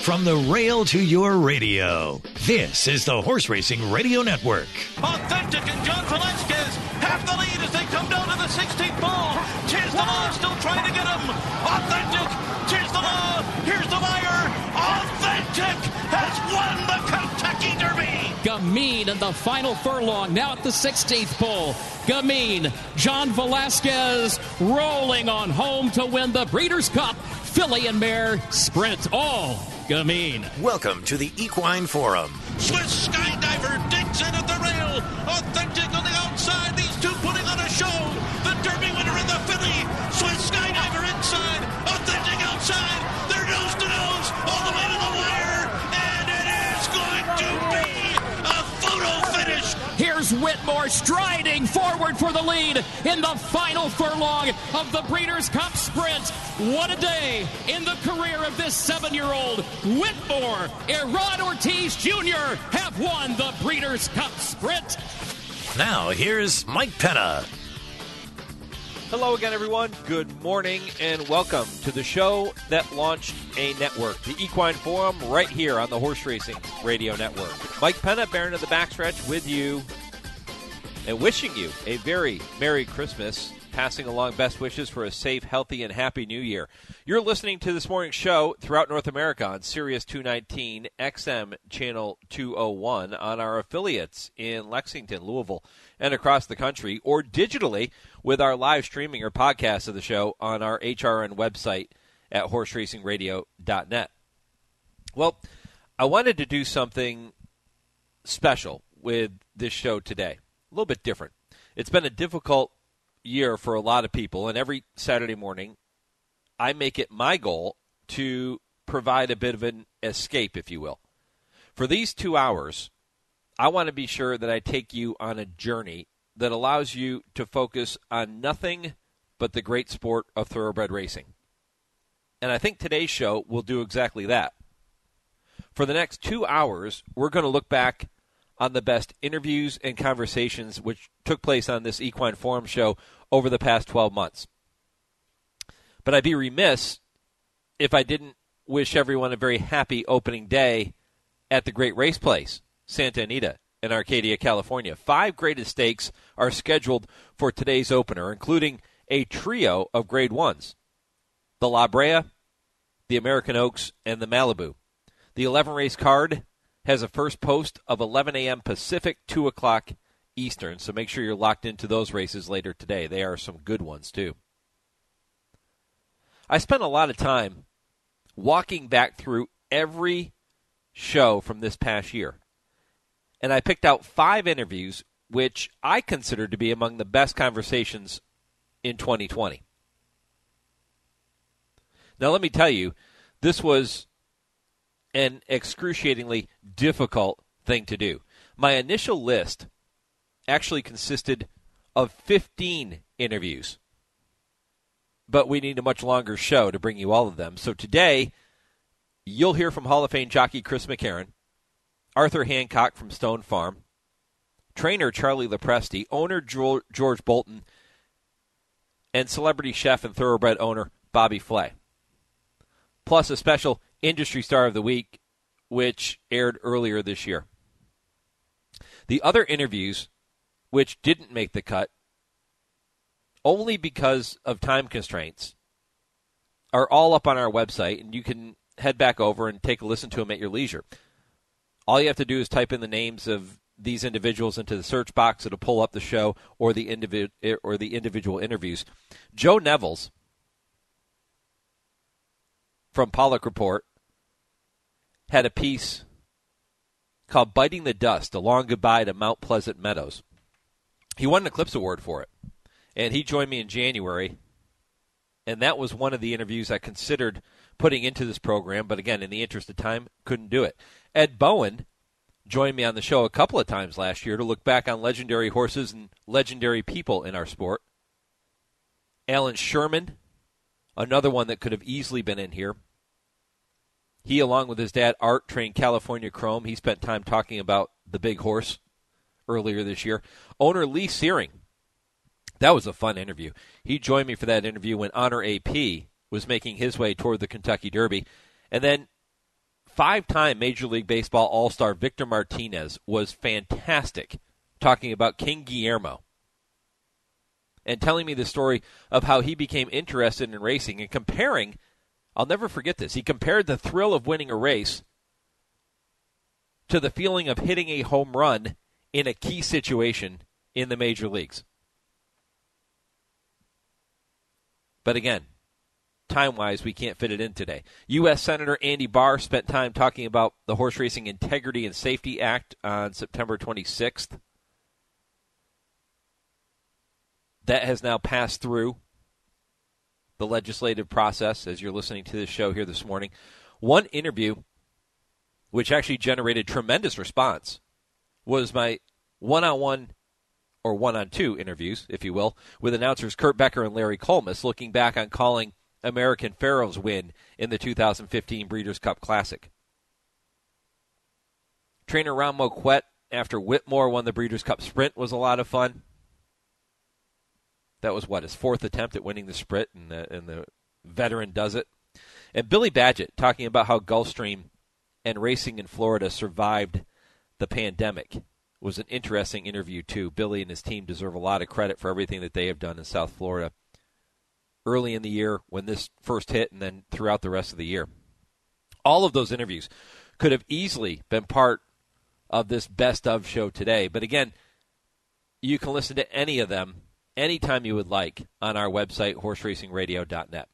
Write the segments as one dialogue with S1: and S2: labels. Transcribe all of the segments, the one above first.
S1: From the rail to your radio, this is the Horse Racing Radio Network.
S2: Authentic and John Velasquez have the lead as they come down to the 16th ball. Tis the Law still trying to get him. Authentic, Tis the Law, here's the wire. Authentic has won the Kentucky Derby.
S3: Gamine in the final furlong, now at the 16th pole. Gamine, John Velasquez rolling on home to win the Breeders' Cup Filly and Mare Sprint. All Gamine.
S1: Welcome to the Equine Forum.
S2: Swiss Skydiver digs in at the rail. Authentic on the outside. These two putting on a show. The Derby winner in the Filly. Swiss Skydiver inside. Authentic outside. They're nose to nose all the way to the wire. And it is going to be a photo finish.
S3: Here's Whitmore striding forward for the lead in the final furlong of the Breeders' Cup Sprint. What a day in the career of this 7-year-old. Whitmore and Rod Ortiz Jr. have won the Breeders' Cup Sprint.
S1: Now, here's Mike Penna.
S4: Hello again, everyone. Good morning and welcome to the show that launched a network, the Equine Forum, right here on the Horse Racing Radio Network. Mike Penna, Baron of the Backstretch, with you and wishing you a very Merry Christmas, passing along best wishes for a safe, healthy, and happy New Year. You're listening to this morning's show throughout North America on Sirius 219, XM Channel 201, on our affiliates in Lexington, Louisville, and across the country, or digitally with our live streaming or podcast of the show on our HRN website at horseracingradio.net. Well, I wanted to do something special with this show today, a little bit different. It's been a difficult year for a lot of people, and every Saturday morning I make it my goal to provide a bit of an escape, if you will. For these 2 hours, I want to be sure that I take you on a journey that allows you to focus on nothing but the great sport of thoroughbred racing. And I think today's show will do exactly that. For the next 2 hours, we're going to look back on the best interviews and conversations which took place on this Equine Forum show over the past 12 months. But I'd be remiss if I didn't wish everyone a very happy opening day at the Great Race Place, Santa Anita in Arcadia, California. 5 greatest stakes are scheduled for today's opener, including a trio of Grade 1s, the La Brea, the American Oaks, and the Malibu. The 11-race card has a first post of 11 a.m. Pacific, 2 o'clock Eastern, so make sure you're locked into those races later today. They are some good ones, too. I spent a lot of time walking back through every show from this past year, and I picked out 5 interviews which I consider to be among the best conversations in 2020. Now, let me tell you, this was an excruciatingly difficult thing to do. My initial list actually consisted of 15 interviews, but we need a much longer show to bring you all of them. So today, you'll hear from Hall of Fame jockey Chris McCarron, Arthur Hancock from Stone Farm, trainer Charlie Lopresti, owner George Bolton, and celebrity chef and thoroughbred owner Bobby Flay. Plus a special Industry Star of the Week, which aired earlier this year. The other interviews, which didn't make the cut, only because of time constraints, are all up on our website, and you can head back over and take a listen to them at your leisure. All you have to do is type in the names of these individuals into the search box. It'll pull up the show or the individual interviews. Joe Nevels from Pollock Report had a piece called Biting the Dust, A Long Goodbye to Mount Pleasant Meadows. He won an Eclipse Award for it, and he joined me in January, and that was one of the interviews I considered putting into this program, but again, in the interest of time, couldn't do it. Ed Bowen joined me on the show a couple of times last year to look back on legendary horses and legendary people in our sport. Alan Sherman, another one that could have easily been in here. He, along with his dad, Art, trained California Chrome. He spent time talking about the big horse earlier this year. Owner Lee Searing. That was a fun interview. He joined me for that interview when Honor AP was making his way toward the Kentucky Derby. And then 5-time Major League Baseball All-Star Victor Martinez was fantastic talking about King Guillermo and telling me the story of how he became interested in racing and comparing, I'll never forget this, he compared the thrill of winning a race to the feeling of hitting a home run in a key situation in the major leagues. But again, time-wise, we can't fit it in today. U.S. Senator Andy Barr spent time talking about the Horse Racing Integrity and Safety Act on September 26th. That has now passed through the legislative process as you're listening to this show here this morning. One interview, which actually generated tremendous response, was my one-on-one or one-on-two interviews, if you will, with announcers Kurt Becker and Larry Colmus, looking back on calling American Pharoah's win in the 2015 Breeders' Cup Classic. Trainer Ron Moquett, after Whitmore won the Breeders' Cup Sprint, was a lot of fun. That was, his fourth attempt at winning the Sprint, and the veteran does it. And Billy Badgett talking about how Gulfstream and racing in Florida survived the pandemic was an interesting interview, too. Billy and his team deserve a lot of credit for everything that they have done in South Florida early in the year when this first hit and then throughout the rest of the year. All of those interviews could have easily been part of this best of show today. But again, you can listen to any of them anytime you would like on our website, horseracingradio.net.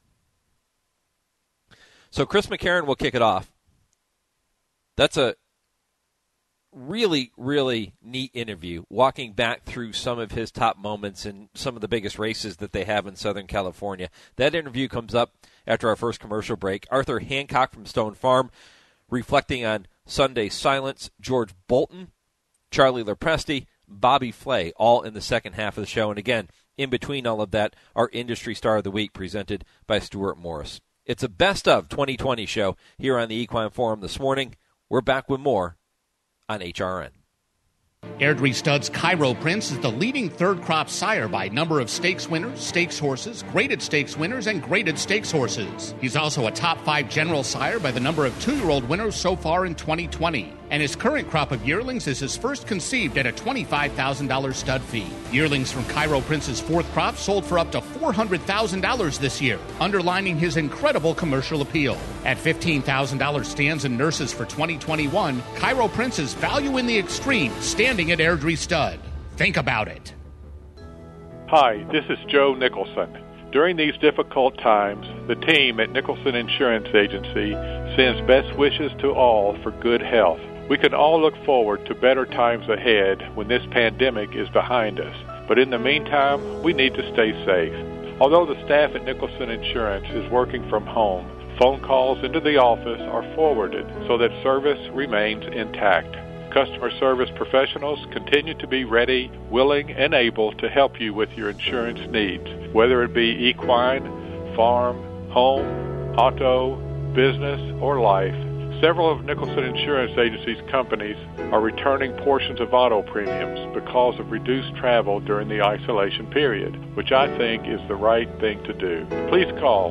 S4: So Chris McCarron will kick it off. That's a really, really neat interview, walking back through some of his top moments in some of the biggest races that they have in Southern California. That interview comes up after our first commercial break. Arthur Hancock from Stone Farm reflecting on Sunday's silence. George Bolton, Charlie Lopresti, Bobby Flay, all in the second half of the show. And again, in between all of that, our Industry Star of the Week presented by Stuart Morris. It's a best of 2020 show here on the Equine Forum this morning. We're back with more on HRN.
S5: Airdrie Stud's Cairo Prince is the leading third-crop sire by number of stakes winners, stakes horses, graded stakes winners, and graded stakes horses. He's also a top 5 general sire by the number of 2-year-old winners so far in 2020. And his current crop of yearlings is his first conceived at a $25,000 stud fee. Yearlings from Cairo Prince's fourth crop sold for up to $400,000 this year, underlining his incredible commercial appeal. At $15,000 stands and nurses for 2021, Cairo Prince's value in the extreme, standing at Airdrie Stud. Think about it.
S6: Hi, this is Joe Nicholson. During these difficult times, the team at Nicholson Insurance Agency sends best wishes to all for good health. We can all look forward to better times ahead when this pandemic is behind us. But in the meantime, we need to stay safe. Although the staff at Nicholson Insurance is working from home, phone calls into the office are forwarded so that service remains intact. Customer service professionals continue to be ready, willing, and able to help you with your insurance needs, whether it be equine, farm, home, auto, business, or life. Several of Nicholson Insurance Agency's companies are returning portions of auto premiums because of reduced travel during the isolation period, which I think is the right thing to do. Please call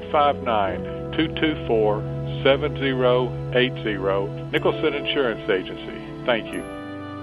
S6: 859-224-7080, Nicholson Insurance Agency. Thank you.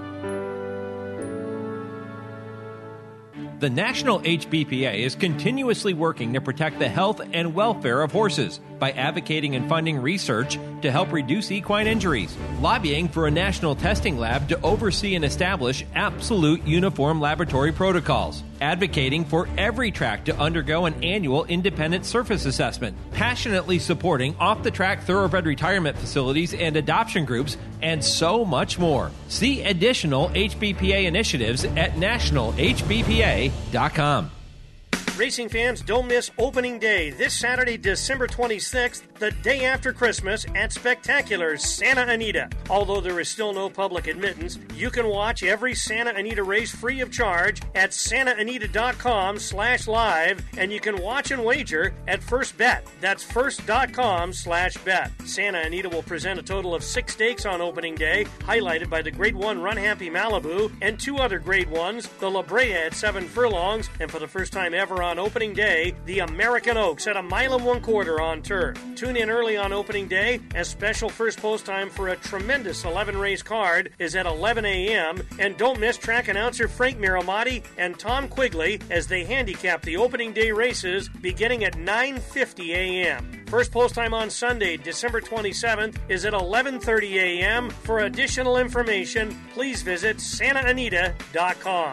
S7: The National HBPA is continuously working to protect the health and welfare of horses by advocating and funding research to help reduce equine injuries, lobbying for a national testing lab to oversee and establish absolute uniform laboratory protocols, advocating for every track to undergo an annual independent surface assessment, passionately supporting off-the-track thoroughbred retirement facilities and adoption groups, and so much more. See additional HBPA initiatives at nationalhbpa.com.
S8: Racing fans, don't miss opening day this Saturday, December 26th, the day after Christmas at Spectacular Santa Anita. Although there is still no public admittance, you can watch every Santa Anita race free of charge at santaanita.com/live, and you can watch and wager at First Bet. That's first.com/bet. Santa Anita will present a total of 6 stakes on opening day, highlighted by the Grade 1 Run Happy Malibu and 2 other Grade 1s, the La Brea at 7 furlongs, and for the first time ever on opening day, the American Oaks at a 1 1/4 on turf. Tune in early on opening day, as special first post time for a tremendous 11-race card is at 11 a.m. And don't miss track announcer Frank Miramati and Tom Quigley as they handicap the opening day races beginning at 9:50 a.m. First post time on Sunday, December 27th is at 11:30 a.m. For additional information, please visit SantaAnita.com.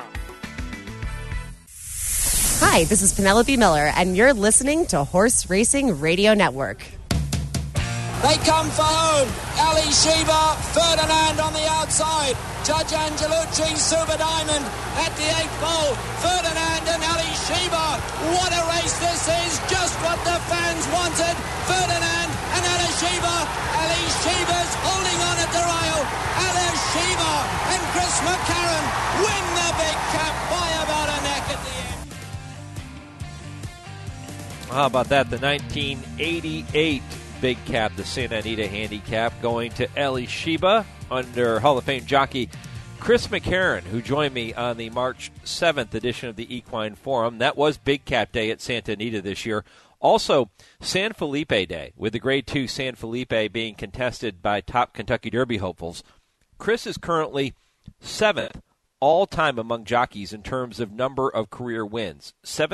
S9: Hi, this is Penelope Miller, and you're listening to Horse Racing Radio Network.
S10: They come for home. Ali Sheba, Ferdinand on the outside. Judge Angelucci, Super Diamond at the 8th pole. Ferdinand and Ali Sheba. What a race this is. Just what the fans wanted. Ferdinand and Ali Sheba. Ali Sheba's holding on at the rail. Ali Sheba and Chris McCarron win the big cap by about a neck at the end.
S4: How about that? The 1988 Big Cap, the Santa Anita Handicap, going to Eli Sheba under Hall of Fame jockey Chris McCarron, who joined me on the March 7th edition of the Equine Forum. That was Big Cap Day at Santa Anita this year. Also, San Felipe Day, with the Grade 2 San Felipe being contested by top Kentucky Derby hopefuls. Chris is currently 7th all-time among jockeys in terms of number of career wins.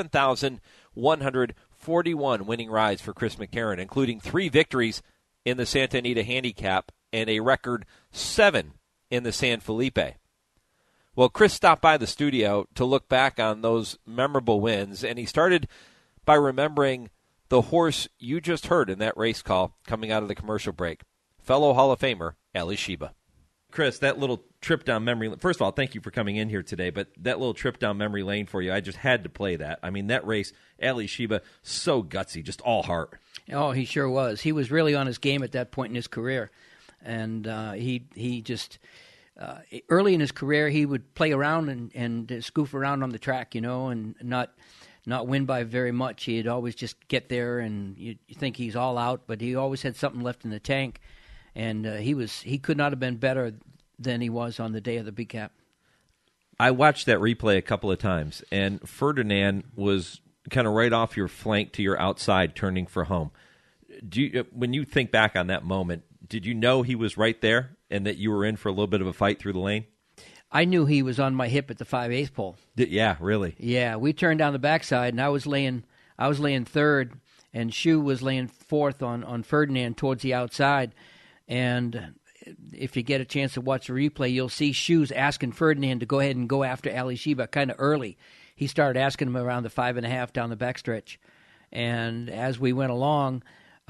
S4: 7,141 winning rides for Chris McCarron, including 3 victories in the Santa Anita Handicap and a record 7 in the San Felipe. Well, Chris stopped by the studio to look back on those memorable wins, and he started by remembering the horse you just heard in that race call coming out of the commercial break, fellow Hall of Famer Eli Sheba.
S7: Chris, that little trip down memory lane. First of all, thank you for coming in here today, but that little trip down memory lane for you, I just had to play that. I mean, that race, Ali Sheba, so gutsy, just all heart.
S11: Oh, he sure was. He was really on his game at that point in his career. And he just, early in his career, he would play around and scoof around on the track, and not win by very much. He'd always just get there, and you think he's all out, but he always had something left in the tank. And he could not have been better than he was on the day of the Big Cap.
S7: I watched that replay a couple of times, and Ferdinand was kind of right off your flank to your outside, turning for home. When you think back on that moment, did you know he was right there and that you were in for a little bit of a fight through the lane?
S11: I knew he was on my hip at the 5/8 pole.
S7: Yeah, really?
S11: Yeah, we turned down the backside, and I was laying third, and Shu was laying fourth on Ferdinand towards the outside. And if you get a chance to watch the replay, you'll see Shoes asking Ferdinand to go ahead and go after Ali Sheba kind of early. He started asking him around the 5.5 down the backstretch. And as we went along,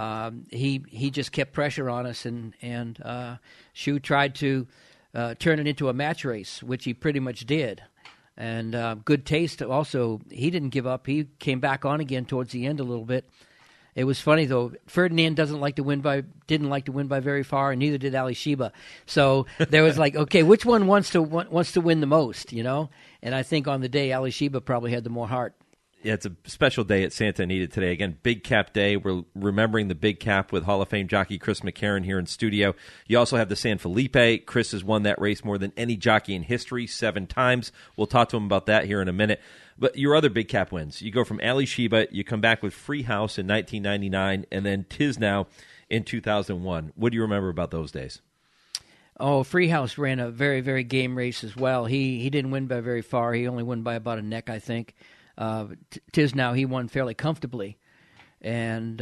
S11: he just kept pressure on us, and Shoe tried to turn it into a match race, which he pretty much did. And Good Taste also, he didn't give up. He came back on again towards the end a little bit. It was funny, though. Ferdinand didn't like to win by very far, and neither did Ali Sheba. So there was like, okay, which one wants to win the most, And I think on the day, Ali Sheba probably had the more heart.
S7: Yeah, it's a special day at Santa Anita today. Again, Big Cap Day. We're remembering the Big Cap with Hall of Fame jockey Chris McCarron here in studio. You also have the San Felipe. Chris has won that race more than any jockey in history, 7 times. We'll talk to him about that here in a minute. But your other Big Cap wins, you go from Ali Sheba, you come back with Free House in 1999, and then Tisnow in 2001. What do you remember about those days?
S11: Oh, Free House ran a very, very game race as well. He didn't win by very far. He only won by about a neck, I think. Tisnow, he won fairly comfortably. And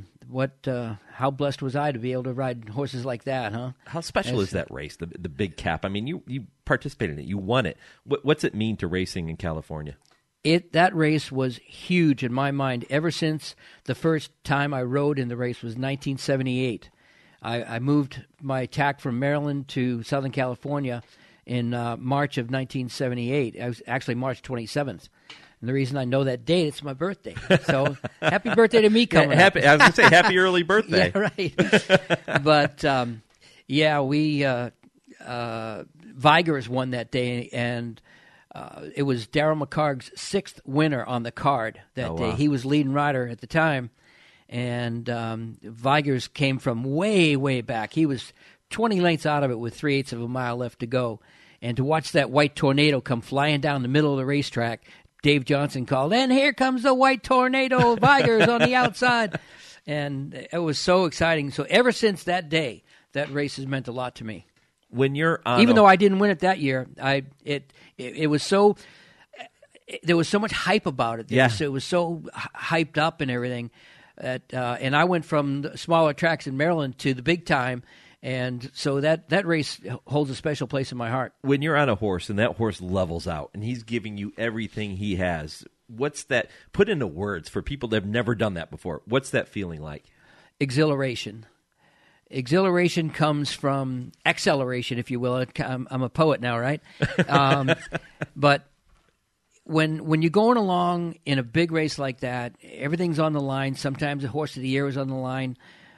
S11: how blessed was I to be able to ride horses like that, huh?
S7: How special is that race, the Big Cap? I mean, you participated in it. You won it. What's it mean to racing in California?
S11: That race was huge in my mind ever since the first time I rode in the race was 1978. I moved my tack from Maryland to Southern California in March of 1978. I was actually March 27th. And the reason I know that date, it's my birthday. So happy birthday to me coming up.
S7: I was going to say, happy early birthday.
S11: Yeah, right. But, Vigors won that day, and it was Darryl McHarg's 6th winner on the card that day. Wow. He was leading rider at the time, and Vigors came from way, way back. He was 20 lengths out of it with 3/8 of a mile left to go. And to watch that white tornado come flying down the middle of the racetrack, Dave Johnson called, and here comes the White Tornado, Vigors on the outside. And it was so exciting. So ever since that day, that race has meant a lot to me.
S4: When you're on
S11: even though I didn't win it that year, it was so there was so much hype about it. It was so hyped up and everything. And I went from the smaller tracks in Maryland to the big time, and so that race holds a special place in my heart.
S4: When you're on a horse and that horse levels out and he's giving you everything he has, what's that? Put into words for people that have never done that before. What's that feeling like?
S11: Exhilaration. Exhilaration comes from acceleration, if you will. I'm a poet now, right? But when you're going along in a big race like that, everything's on the line. Sometimes the horse of the year is on the line.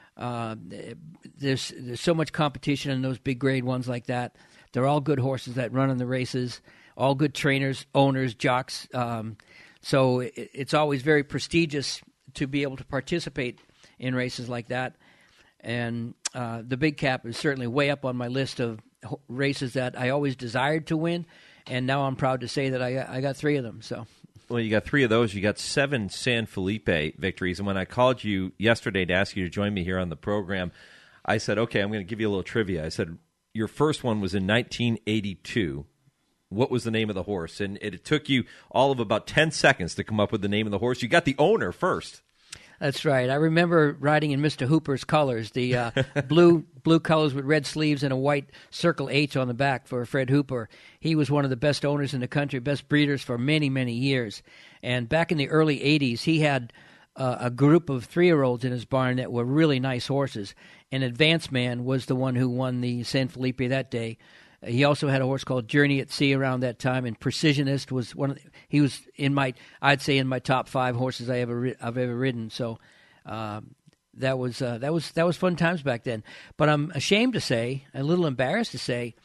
S11: There's so much competition in those big grade ones like that. They're all good horses that run in the races, all good trainers, owners, jocks. So it's always very prestigious to be able to participate in races like that. And the Big Cap is certainly way up on my list of races that I always desired to win. And now I'm proud to say that I got 3 of them. So,
S4: well, you got 3 of those. You got 7 San Felipe victories. And when I called you yesterday to ask you to join me here on the program, I said, okay, I'm going to give you a little trivia. I said, your first one was in 1982. What was the name of the horse? And it took you all of about 10 seconds to come up with the name of the horse. You got the owner first.
S11: That's right. I remember riding in Mr. Hooper's colors, the blue colors with red sleeves and a white circle H on the back for Fred Hooper. He was one of the best owners in the country, best breeders for many, many years. And back in the early 80s, he had a group of 3-year-olds in his barn that were really nice horses. And Advance Man was the one who won the San Felipe that day. He also had a horse called Journey at Sea around that time, and Precisionist was he was in my top 5 horses I've ever ridden. So that was fun times back then. But I'm ashamed to say, a little embarrassed to say,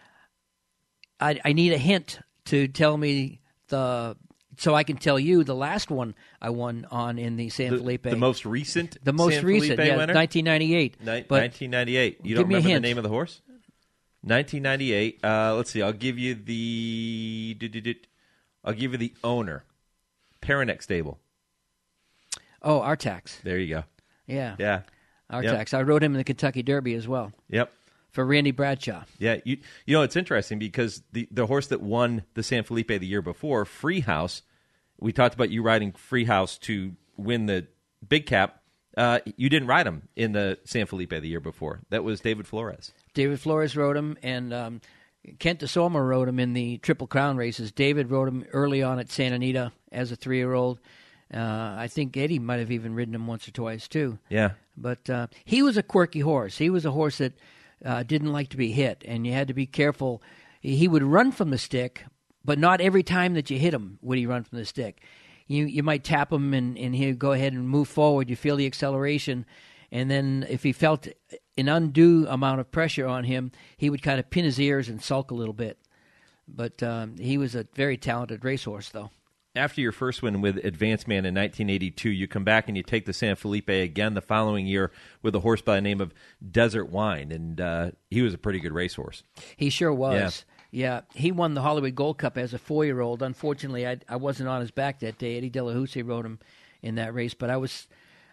S11: I need a hint to tell me so I can tell you the last one I won on in the San Felipe.
S4: The most recent.
S11: The most
S4: San
S11: recent,
S4: Felipe
S11: yeah,
S4: winner?
S11: 1998.
S4: 1998. You don't remember the name of the horse? 1998. Let's see. I'll give you the owner. Paranex Stable.
S11: Oh, Artax.
S4: There you go.
S11: Yeah. Artax. Yep. I rode him in the Kentucky Derby as well.
S4: Yep.
S11: For Randy Bradshaw.
S4: Yeah. You know, it's interesting because the horse that won the San Felipe the year before, Freehouse, we talked about you riding Freehouse to win the Big Cap. You didn't ride him in the San Felipe the year before. That was David Flores.
S11: David Flores rode him, and Kent DeSoma rode him in the Triple Crown races. David rode him early on at Santa Anita as a 3-year-old. I think Eddie might have even ridden him once or twice, too.
S4: Yeah.
S11: But he was a quirky horse. He was a horse that didn't like to be hit, and you had to be careful. He would run from the stick, but not every time that you hit him would he run from the stick. You might tap him, and he'd go ahead and move forward. You feel the acceleration. And then if he felt an undue amount of pressure on him, he would kind of pin his ears and sulk a little bit. But he was a very talented racehorse, though.
S4: After your first win with Advance Man in 1982, you come back and you take the San Felipe again the following year with a horse by the name of Desert Wine. And he was a pretty good racehorse. He
S11: sure was. Yeah, he won the Hollywood Gold Cup as a 4-year-old. Unfortunately, I wasn't on his back that day. Eddie Delahousie rode him in that race. But I was...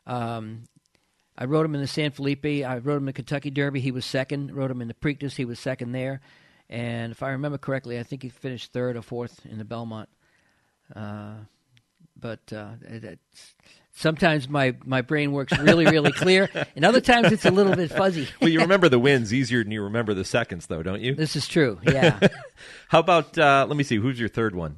S11: I rode him in the San Felipe. I rode him in the Kentucky Derby. He was second. Rode him in the Preakness. He was second there. And if I remember correctly, I think he finished 3rd or 4th in the Belmont. But sometimes my brain works really, really clear, and other times it's a little bit fuzzy.
S4: Well, you remember the wins easier than you remember the seconds, though, don't you?
S11: This is true, yeah.
S4: How about, let me see, who's your third one?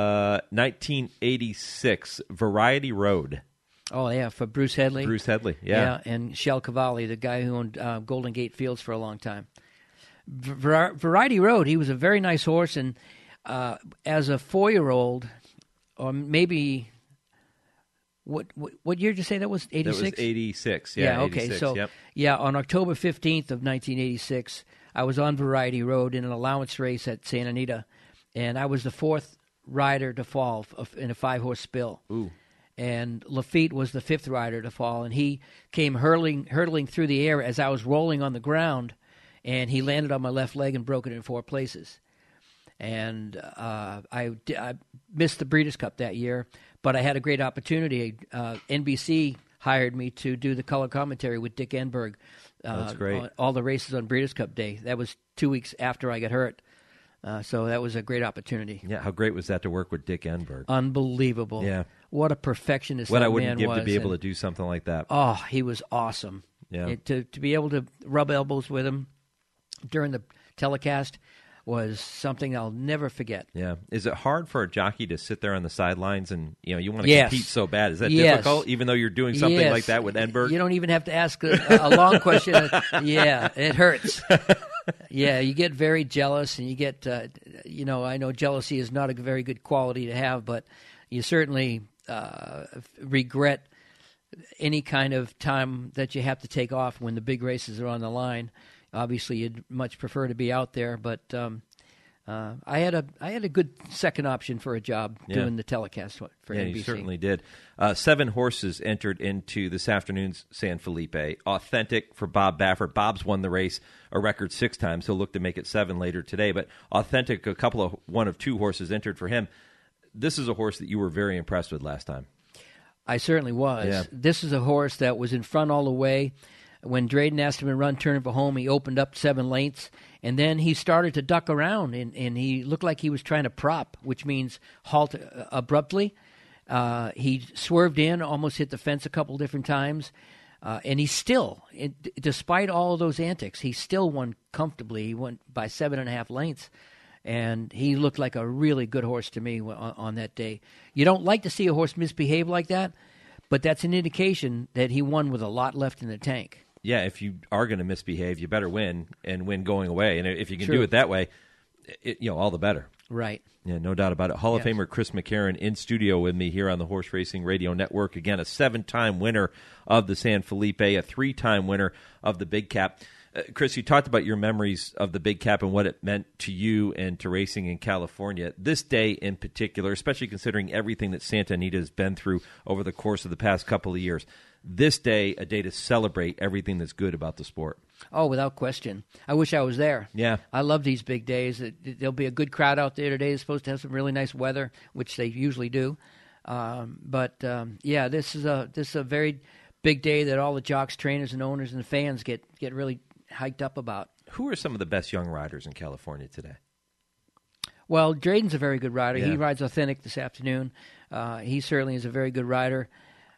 S4: 1986, Variety Road.
S11: Oh, yeah, for Bruce Headley.
S4: Bruce Headley, yeah.
S11: And Shell Cavalli, the guy who owned Golden Gate Fields for a long time. Variety Road, he was a very nice horse, and as a 4-year-old, or maybe, what year did you say that was, 86?
S4: That was 86,
S11: yeah. Okay,
S4: 86,
S11: so,
S4: yep.
S11: Yeah, on October 15th of 1986, I was on Variety Road in an allowance race at Santa Anita, and I was the 4th rider to fall in a 5-horse spill.
S4: Ooh.
S11: And Lafitte was the 5th rider to fall, and he came hurtling through the air as I was rolling on the ground, and he landed on my left leg and broke it in 4 places. And I missed the Breeders' Cup that year, but I had a great opportunity. NBC hired me to do the color commentary with Dick Enberg.
S4: That's great.
S11: On all the races on Breeders' Cup Day. That was 2 weeks after I got hurt. So that was a great opportunity.
S4: Yeah, how great was that to work with Dick Enberg?
S11: Unbelievable.
S4: Yeah.
S11: What a perfectionist
S4: what
S11: that
S4: I wouldn't
S11: man
S4: give
S11: was.
S4: to be able to do something like that.
S11: Oh, he was awesome.
S4: Yeah.
S11: To be able to rub elbows with him during the telecast was something I'll never forget.
S4: Yeah. Is it hard for a jockey to sit there on the sidelines and, you want to
S11: Yes.
S4: compete so bad? Is that
S11: Yes.
S4: difficult, even though you're doing something
S11: Yes.
S4: like that with Enberg?
S11: You don't even have to ask a long question. Yeah, it hurts. Yeah, you get very jealous, and you get, I know jealousy is not a very good quality to have, but you certainly regret any kind of time that you have to take off when the big races are on the line. Obviously, you'd much prefer to be out there, but I had a good second option for a job doing the telecast for NBC.
S4: You certainly did. 7 horses entered into this afternoon's San Felipe. Authentic for Bob Baffert. Bob's won the race a record 6 times. He'll look to make it 7 later today. But Authentic, one of 2 horses entered for him. This is a horse that you were very impressed with last time.
S11: I certainly was.
S4: Yeah.
S11: This is a horse that was in front all the way. When Drayden asked him to run turn for home, he opened up 7 lengths, and then he started to duck around, and he looked like he was trying to prop, which means halt abruptly. He swerved in, almost hit the fence a couple different times, and he still, despite all of those antics, he still won comfortably. He won by 7.5 lengths, and he looked like a really good horse to me on that day. You don't like to see a horse misbehave like that, but that's an indication that he won with a lot left in the tank.
S4: Yeah, if you are going to misbehave, you better win, and win going away. And if you can
S11: True.
S4: do it that way, all the better.
S11: Right.
S4: Yeah, no doubt about it. Hall of Famer Chris McCarron in studio with me here on the Horse Racing Radio Network. Again, a 7-time winner of the San Felipe, a 3-time winner of the Big Cap. Chris, you talked about your memories of the Big Cap and what it meant to you and to racing in California. This day in particular, especially considering everything that Santa Anita has been through over the course of the past couple of years, this day, a day to celebrate everything that's good about the sport.
S11: Oh, without question. I wish I was there.
S4: Yeah.
S11: I love these big days. There'll be a good crowd out there today. It's supposed to have some really nice weather, which they usually do. This is a very big day that all the jocks, trainers, and owners and fans get really hyped up about.
S4: Who are some of the best young riders in California today?
S11: Well, Drayden's a very good rider.
S4: Yeah.
S11: He rides Authentic this afternoon. He certainly is a very good rider.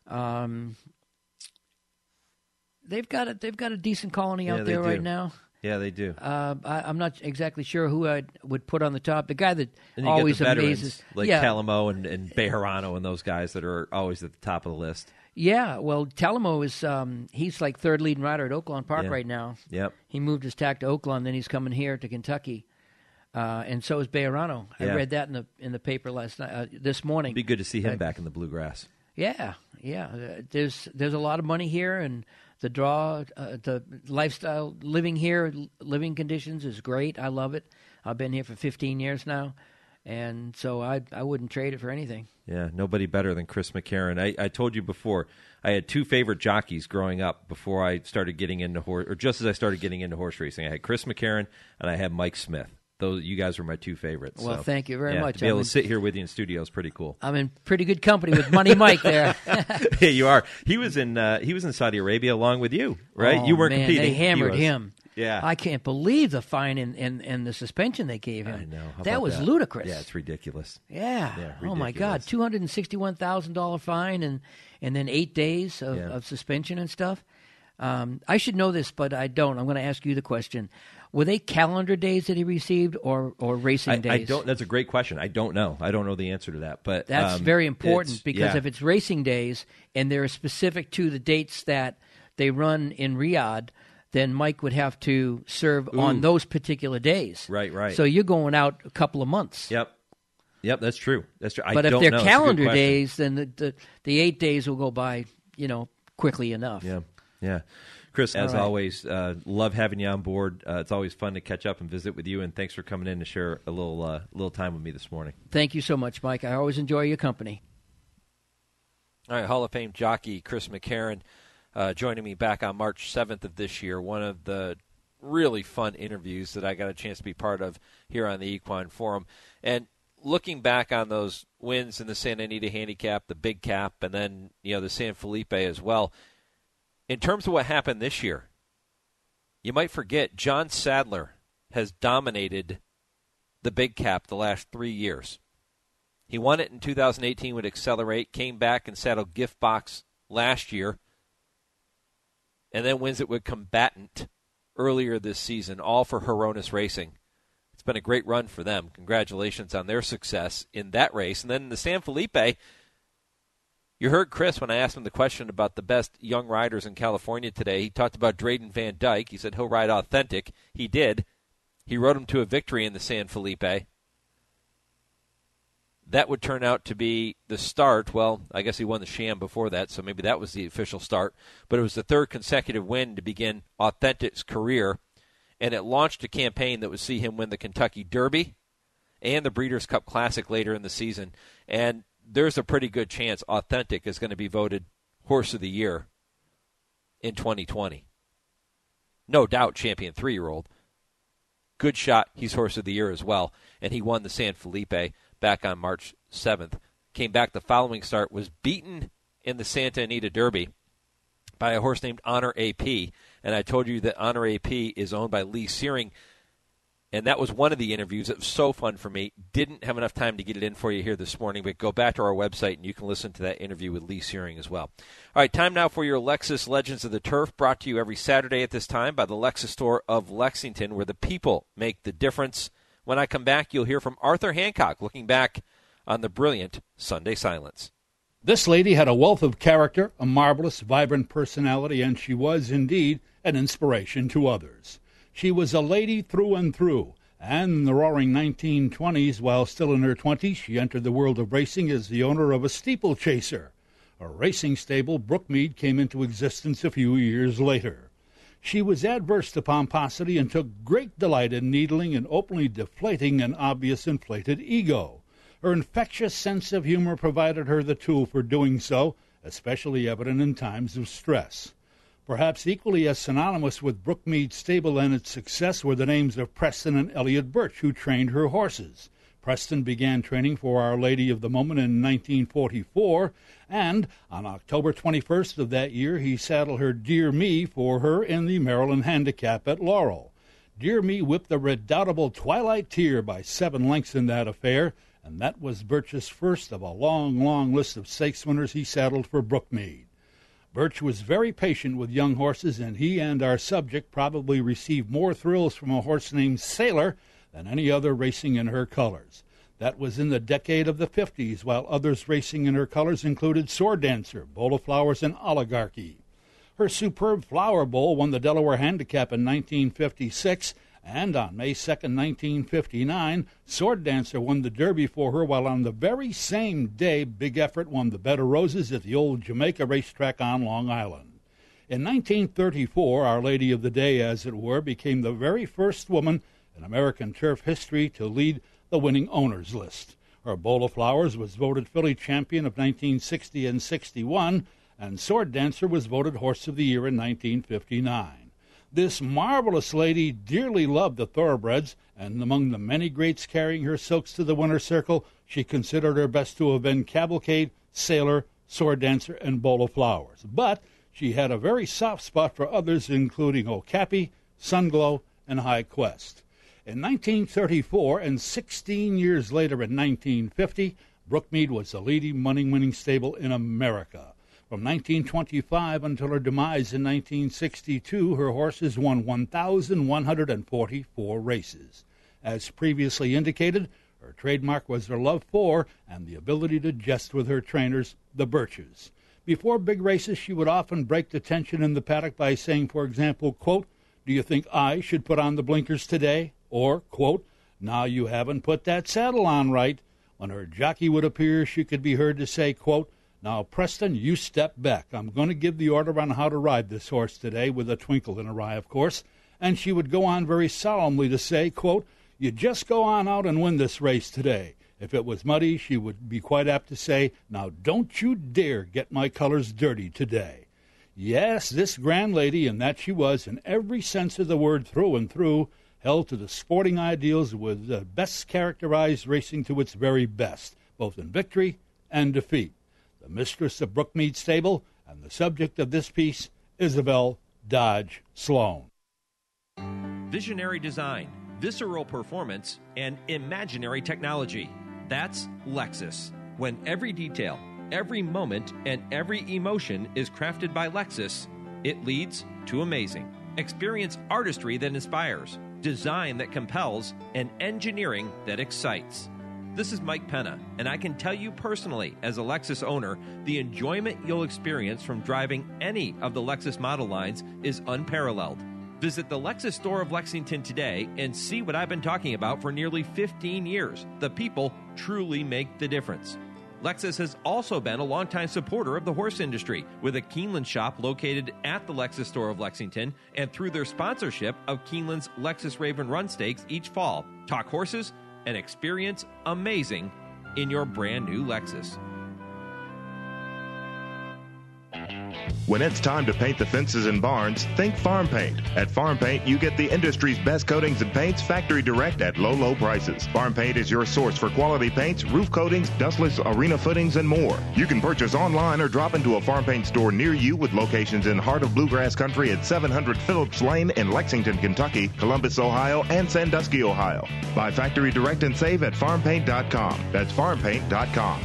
S11: They've got a decent colony out there right now.
S4: Yeah, they do.
S11: I'm not exactly sure who I would put on the top. The guy that
S4: And you
S11: always
S4: get the veterans,
S11: amazes,
S4: like Calamo and Bejarano and those guys that are always at the top of the list.
S11: Yeah, well, Calamo is he's like third leading rider at Oaklawn Park right now.
S4: Yep.
S11: He moved his tack to Oaklawn, then he's coming here to Kentucky, and so is Bejarano. I read that in the paper last night, this morning.
S4: It'd be good to see him back in the bluegrass.
S11: Yeah. There's a lot of money here, and the draw, the lifestyle living here, living conditions is great. I love it. I've been here for 15 years now, and so I wouldn't trade it for anything.
S4: Yeah, nobody better than Chris McCarron. I told you before, I had 2 favorite jockeys growing up before I started getting into horse, or just as I started getting into horse racing. I had Chris McCarron and I had Mike Smith. Those you guys were my 2 favorites.
S11: Well,
S4: so,
S11: thank you very much.
S4: To be able to sit here with you in studio is pretty cool.
S11: I'm in pretty good company with Money Mike there.
S4: Yeah, you are. He was in Saudi Arabia along with you, right?
S11: Oh,
S4: You weren't
S11: man,
S4: competing.
S11: They hammered him.
S4: Yeah.
S11: I can't believe the fine and the suspension they gave him.
S4: I know. How
S11: that
S4: about
S11: was ludicrous.
S4: Yeah, it's ridiculous.
S11: Yeah. Oh my God,
S4: ridiculous.
S11: $261,000 fine and then 8 days of suspension and stuff. I should know this, but I don't. I'm going to ask you the question. Were they calendar days that he received or racing days?
S4: I don't. That's a great question. I don't know. I don't know the answer to that. But
S11: that's very important because if it's racing days and they're specific to the dates that they run in Riyadh, then Mike would have to serve on those particular days.
S4: Right.
S11: So you're going out a couple of months.
S4: Yep, that's true. That's true.
S11: But if they're calendar days, then the 8 days will go by, quickly enough.
S4: Yeah. Chris, as always, love having you on board. It's always fun to catch up and visit with you, and thanks for coming in to share a little time with me this morning.
S11: Thank you so much, Mike. I always enjoy your company.
S4: All right, Hall of Fame jockey Chris McCarron joining me back on March 7th of this year, one of the really fun interviews that I got a chance to be part of here on the Equine Forum. And looking back on those wins in the Santa Anita Handicap, the Big Cap, and then the San Felipe as well, in terms of what happened this year, you might forget John Sadler has dominated the Big Cap the last 3 years. He won it in 2018 with Accelerate, came back and saddled Gift Box last year, and then wins it with Combatant earlier this season, all for Hronis Racing. It's been a great run for them. Congratulations on their success in that race. And then in the San Felipe, you heard Chris when I asked him the question about the best young riders in California today. He talked about Drayden Van Dyke. He said he'll ride Authentic. He did. He rode him to a victory in the San Felipe. That would turn out to be the start. Well, I guess he won the Sham before that, so maybe that was the official start. But it was the third consecutive win to begin Authentic's career, and it launched a campaign that would see him win the Kentucky Derby and the Breeders' Cup Classic later in the season. And there's a pretty good chance Authentic is going to be voted Horse of the Year in 2020. No doubt champion 3-year-old. Good shot, he's Horse of the Year as well. And he won the San Felipe back on March 7th. Came back the following start, was beaten in the Santa Anita Derby by a horse named Honor AP. And I told you that Honor AP is owned by Lee Searing. And that was one of the interviews. It was so fun for me. Didn't have enough time to get it in for you here this morning, but go back to our website and you can listen to that interview with Lee Searing as well. All right, time now for your Lexus Legends of the Turf, brought to you every Saturday at this time by the Lexus Store of Lexington, where the people make the difference. When I come back, you'll hear from Arthur Hancock, looking back on the brilliant Sunday Silence.
S12: This lady had a wealth of character, a marvelous, vibrant personality, and she was, indeed, an inspiration to others. She was a lady through and through, and in the roaring 1920s, while still in her 20s, she entered the world of racing as the owner of a steeplechaser. A racing stable, Brookmead, came into existence a few years later. She was adverse to pomposity and took great delight in needling and openly deflating an obvious inflated ego. Her infectious sense of humor provided her the tool for doing so, especially evident in times of stress. Perhaps equally as synonymous with Brookmead's stable and its success were the names of Preston and Elliot Birch, who trained her horses. Preston began training for Our Lady of the Moment in 1944, and on October 21st of that year, he saddled her Dear Me for her in the Maryland Handicap at Laurel. Dear Me whipped the redoubtable Twilight Tear by 7 lengths in that affair, and that was Birch's first of a long, long list of stakes winners he saddled for Brookmead. Birch was very patient with young horses, and he and our subject probably received more thrills from a horse named Sailor than any other racing in her colors. That was in the decade of the 50s, while others racing in her colors included Sword Dancer, Bowl of Flowers, and Oligarchy. Her superb Flower Bowl won the Delaware Handicap in 1956, and on May 2, 1959, Sword Dancer won the Derby for her, while on the very same day, Big Effort won the Bed of Roses at the old Jamaica racetrack on Long Island. In 1934, Our Lady of the Day, as it were, became the very first woman in American turf history to lead the winning owners list. Her Bowl of Flowers was voted Philly Champion of 1960 and 61, and Sword Dancer was voted Horse of the Year in 1959. This marvelous lady dearly loved the thoroughbreds, and among the many greats carrying her silks to the winner's circle, she considered her best to have been Cavalcade, Sailor, Sword Dancer, and Bowl of Flowers. But she had a very soft spot for others, including Okapi, Sunglow, and High Quest. In 1934, and 16 years later in 1950, Brookmead was the leading money-winning stable in America. From 1925 until her demise in 1962, her horses won 1,144 races. As previously indicated, her trademark was her love for and the ability to jest with her trainers, the Birches. Before big races, she would often break the tension in the paddock by saying, for example, quote, "Do you think I should put on the blinkers today?" Or, quote, "Now you haven't put that saddle on right." When her jockey would appear, she could be heard to say, quote, "Now, Preston, you step back. I'm going to give the order on how to ride this horse today," with a twinkle in her eye, of course. And she would go on very solemnly to say, quote, "You just go on out and win this race today." If it was muddy, she would be quite apt to say, "Now don't you dare get my colors dirty today." Yes, this grand lady, and that she was, in every sense of the word through and through, held to the sporting ideals with the best characterized racing to its very best, both in victory and defeat. The mistress of Brookmead Stable and the subject of this piece, Isabel Dodge Sloan.
S7: Visionary design, visceral performance, and imaginary technology. That's Lexus. When every detail, every moment, and every emotion is crafted by Lexus, it leads to amazing. Experience artistry that inspires, design that compels, and engineering that excites. This is Mike Penna, and I can tell you personally, as a Lexus owner, the enjoyment you'll experience from driving any of the Lexus model lines is unparalleled. Visit the Lexus store of Lexington today and see what I've been talking about for nearly 15 years. The people truly make the difference. Lexus has also been a longtime supporter of the horse industry, with a Keeneland shop located at the Lexus store of Lexington and through their sponsorship of Keeneland's Lexus Raven Run Stakes each fall. Talk horses and experience amazing in your brand new Lexus.
S13: When it's time to paint the fences and barns, think Farm Paint. At Farm Paint, you get the industry's best coatings and paints factory direct at low, low prices. Farm Paint is your source for quality paints, roof coatings, dustless arena footings, and more. You can purchase online or drop into a Farm Paint store near you with locations in heart of bluegrass country at 700 Phillips Lane in Lexington, Kentucky, Columbus, Ohio, and Sandusky, Ohio. Buy factory direct and save at farmpaint.com. That's farmpaint.com.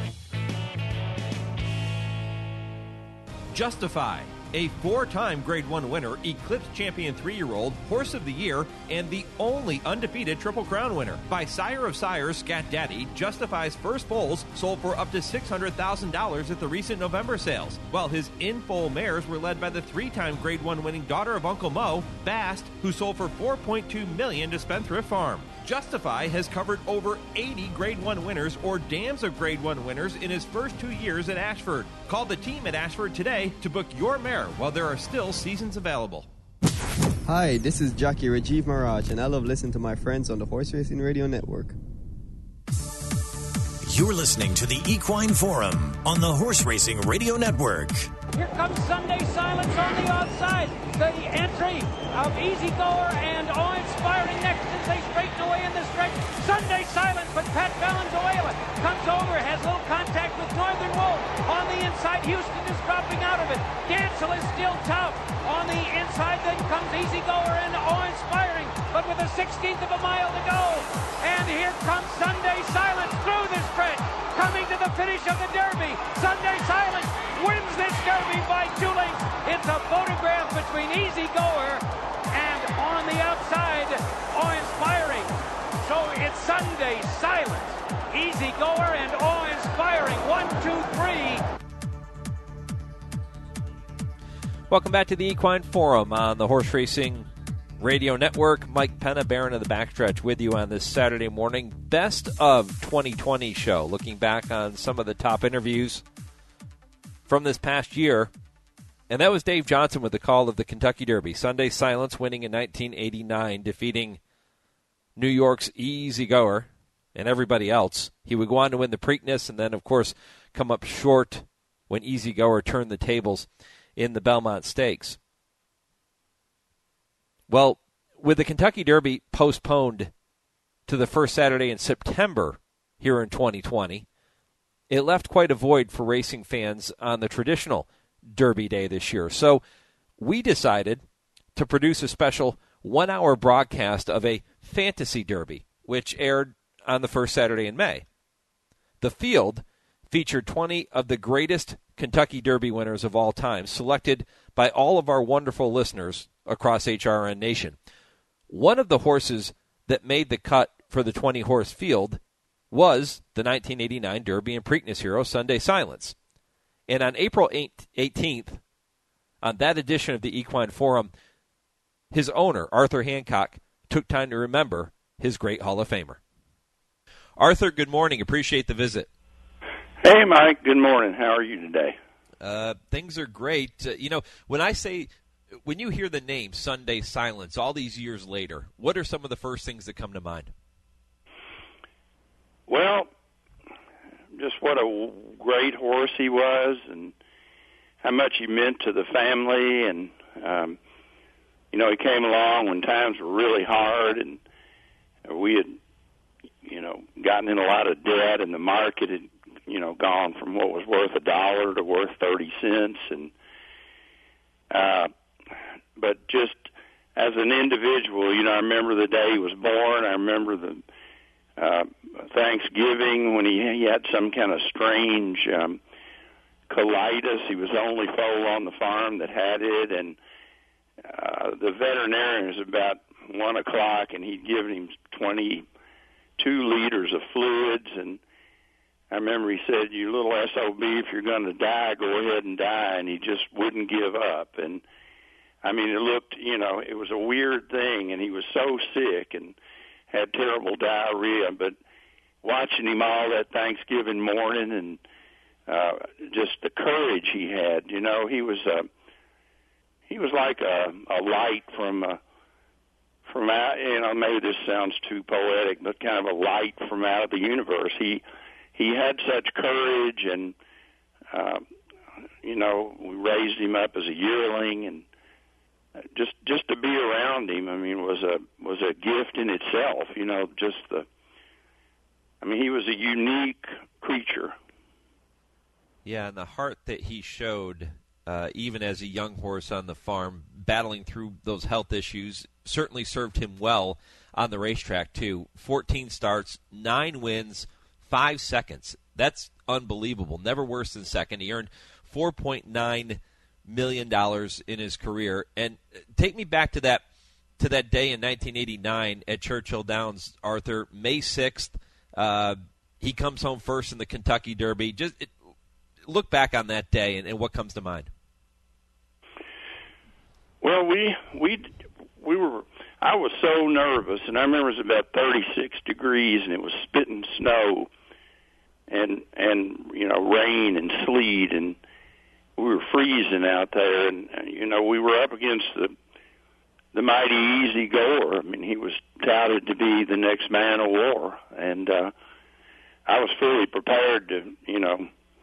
S7: Justify, a 4-time Grade 1 winner, Eclipse Champion 3-year-old, Horse of the Year, and the only undefeated Triple Crown winner. By Sire of Sires, Scat Daddy, Justify's first foals sold for up to $600,000 at the recent November sales, while his in-foal mares were led by the 3-time Grade 1 winning daughter of Uncle Mo, Bast, who sold for $4.2 million to Spendthrift Farm. Justify has covered over 80 Grade 1 winners or dams of Grade 1 winners in his first 2 years at Ashford. Call the team at Ashford today to book your mare while there are still seasons available.
S14: Hi, this is jockey Rajiv Maharaj, and I love listening to my friends on the Horse Racing Radio Network.
S1: You're listening to the Equine Forum on the Horse Racing Radio Network.
S15: Here comes Sunday Silence on the outside. The entry of Easy Goer and awe-inspiring next as they straighten away in the stretch. Sunday Silence, but Pat Valenzuela comes over, has little contact with Northern Wolf. On the inside, Houston is dropping out of it. Gansel is still tough. On the inside, then comes Easy Goer and awe-inspiring, but with a 16th of a mile to go. And here comes Sunday Silence through the stretch, coming to the finish of the Derby. Sunday Silence wins this Derby by 2 lengths. It's a photograph between Easy Goer and on the outside, awe-inspiring. So it's Sunday Silence, Easy Goer, and awe-inspiring. 1, 2, 3.
S4: Welcome back to the Equine Forum on the Horse Racing Radio Network. Mike Penna, Baron of the Backstretch, with you on this Saturday morning. Best of 2020 show, looking back on some of the top interviews from this past year. And that was Dave Johnson with the call of the Kentucky Derby. Sunday Silence winning in 1989, defeating New York's Easy Goer and everybody else. He would go on to win the Preakness and then, of course, come up short when Easy Goer turned the tables in the Belmont Stakes. Well, with the Kentucky Derby postponed to the first Saturday in September here in 2020, it left quite a void for racing fans on the traditional Derby day this year. So we decided to produce a special 1-hour broadcast of a fantasy Derby, which aired on the first Saturday in May. The field featured 20 of the greatest Kentucky Derby winners of all time, selected by all of our wonderful listeners across HRN Nation. One of the horses that made the cut for the 20-horse field was the 1989 Derby and Preakness hero, Sunday Silence. And on April 18th, on that edition of the Equine Forum, his owner, Arthur Hancock, took time to remember his great Hall of Famer. Arthur, good morning. Appreciate the visit.
S16: Hey, Mike. Good morning. How are you today?
S4: Things are great. When you hear the name Sunday Silence all these years later, what are some of the first things that come to mind?
S16: Well, just what a great horse he was, and how much he meant to the family, and you know, he came along when times were really hard, and we had, you know, gotten in a lot of debt, and the market had, you know, gone from what was worth $1 to worth 30 cents, and but just as an individual, you know, I remember the day he was born. I remember the Thanksgiving when he had some kind of strange colitis. He was the only foal on the farm that had it, and the veterinarian was about 1 o'clock, and he'd given him 22 liters of fluids, and I remember he said, "You little SOB, if you're going to die, go ahead and die," and he just wouldn't give up. And I mean, it looked, you know, it was a weird thing, and he was so sick and had terrible diarrhea, but watching him all that Thanksgiving morning, and just the courage he had, you know, he was like a light from out, you know, maybe this sounds too poetic, but kind of a light from out of the universe. He had such courage, and you know, we raised him up as a yearling, and just to be around him, I mean, was a gift in itself. You know, he was a unique creature.
S4: Yeah, and the heart that he showed, even as a young horse on the farm, battling through those health issues, certainly served him well on the racetrack, too. 14 starts, 9 wins, 5 seconds. That's unbelievable. Never worse than second. He earned $4.9 million in his career. And take me back to that day in 1989 at Churchill Downs, Arthur. May 6th, he comes home first in the Kentucky Derby. Look back on that day and what comes to mind.
S16: Well, we were. I was so nervous, and I remember it was about 36 degrees, and it was spitting snow, and you know, rain and sleet, and we were freezing out there, and you know, we were up against the mighty Easy Goer. I mean, he was touted to be the next man of war, and I was fully prepared to, you know,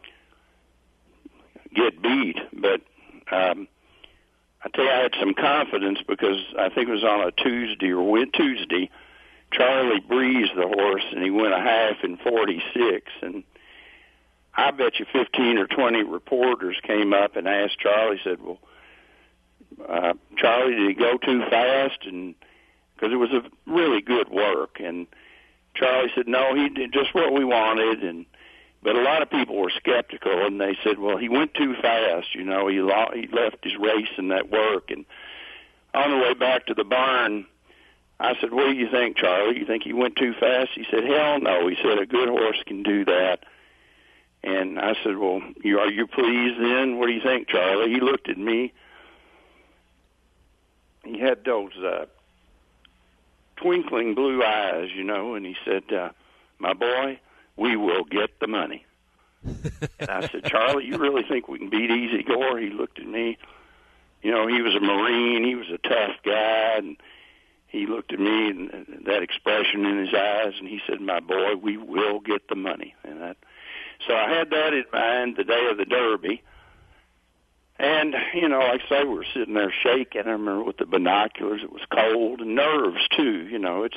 S16: get beat, but I tell you, I had some confidence because I think it was on a Tuesday. Charlie breezed the horse, and he went a half in 46, and I bet you 15 or 20 reporters came up and asked Charlie, said, "Well, Charlie, did he go too fast?" And because it was a really good work, and Charlie said, "No, he did just what we wanted." But a lot of people were skeptical, and they said, "Well, he went too fast. You know, he left his race in that work." And on the way back to the barn, I said, "What do you think, Charlie? You think he went too fast?" He said, "Hell no." He said, "A good horse can do that." And I said, "Well, are you pleased then? What do you think, Charlie?" He looked at me. He had those twinkling blue eyes, you know, and he said, "My boy, we will get the money." And I said, "Charlie, you really think we can beat Easy Goer?" He looked at me. You know, he was a Marine. He was a tough guy. And he looked at me and that expression in his eyes, and he said, "My boy, we will get the money." So I had that in mind the day of the Derby. And, you know, like I say, we were sitting there shaking. I remember with the binoculars, it was cold, and nerves, too. You know,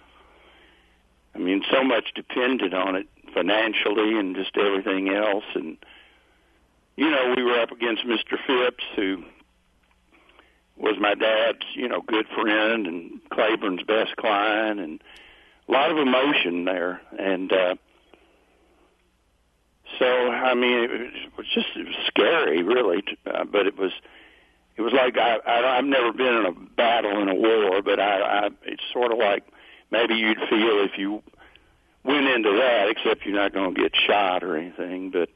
S16: so much depended on it financially and just everything else. And, you know, we were up against Mr. Phipps, who was my dad's, you know, good friend and Claiborne's best client, and a lot of emotion there. And so, I mean, it was scary, really, but it was like I've never been in a battle in a war, but it's sort of like maybe you'd feel if you went into that, except you're not going to get shot or anything. But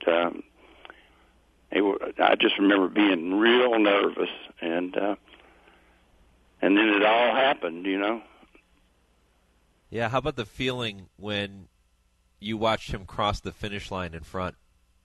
S16: I just remember being real nervous, and then it all happened, you know.
S4: Yeah, how about the feeling when you watched him cross the finish line in front?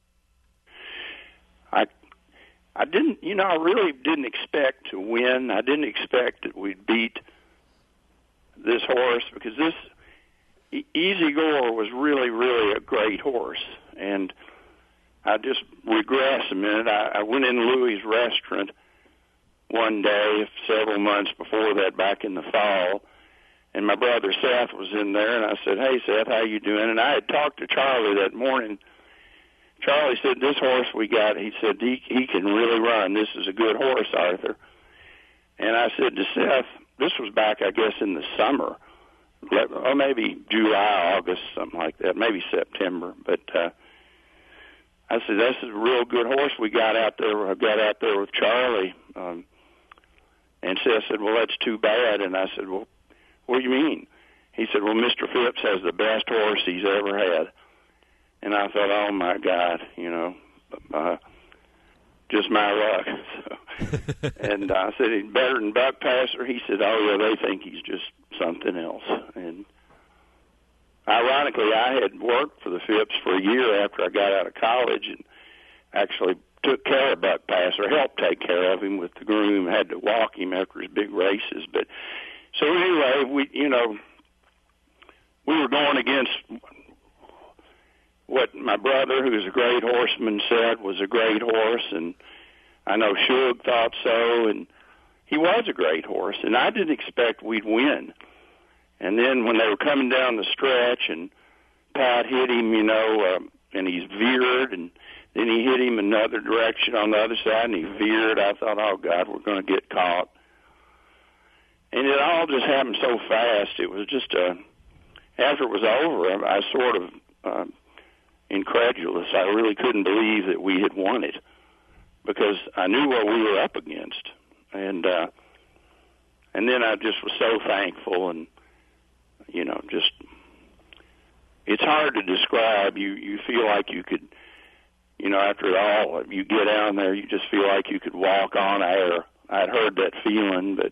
S16: I didn't, you know, I really didn't expect to win. I didn't expect that we'd beat this horse, because this Easy Goer was really, really a great horse. And I just regress a minute. I went in Louis' restaurant one day several months before that, back in the fall, and my brother Seth was in there, and I said, "Hey, Seth, how you doing?" And I had talked to Charlie that morning. Charlie said, "This horse we got," he said, he can really run. This is a good horse, Arthur. And I said to Seth, this was back, I guess, in the summer, or maybe July, August, something like that, maybe September. But I said, "This is a real good horse we got out there. I got out there with Charlie." And Seth said, "Well, that's too bad." And I said, "Well, what do you mean?" He said, "Well, Mr. Phipps has the best horse he's ever had." And I thought, oh, my God, just my luck. So, and I said, "He's better than Buck Passer?" He said, "Oh, yeah, they think he's just something else." And ironically, I had worked for the Phipps for a year after I got out of college and actually took care of Buck Passer, helped take care of him with the groom, had to walk him after his big races. But so anyway, we were going against what my brother, who's a great horseman, said was a great horse, and I know Shug thought so, and he was a great horse, and I didn't expect we'd win. And then when they were coming down the stretch, and Pat hit him, and he's veered, and then he hit him another direction on the other side, and he veered. I thought, oh, God, we're going to get caught. And it all just happened so fast. It was just after it was over, I sort of incredulous. I really couldn't believe that we had won it because I knew what we were up against. And then I just was so thankful and, just it's hard to describe. You feel like you could, after it all, you get down there, you just feel like you could walk on air. I'd heard that feeling, but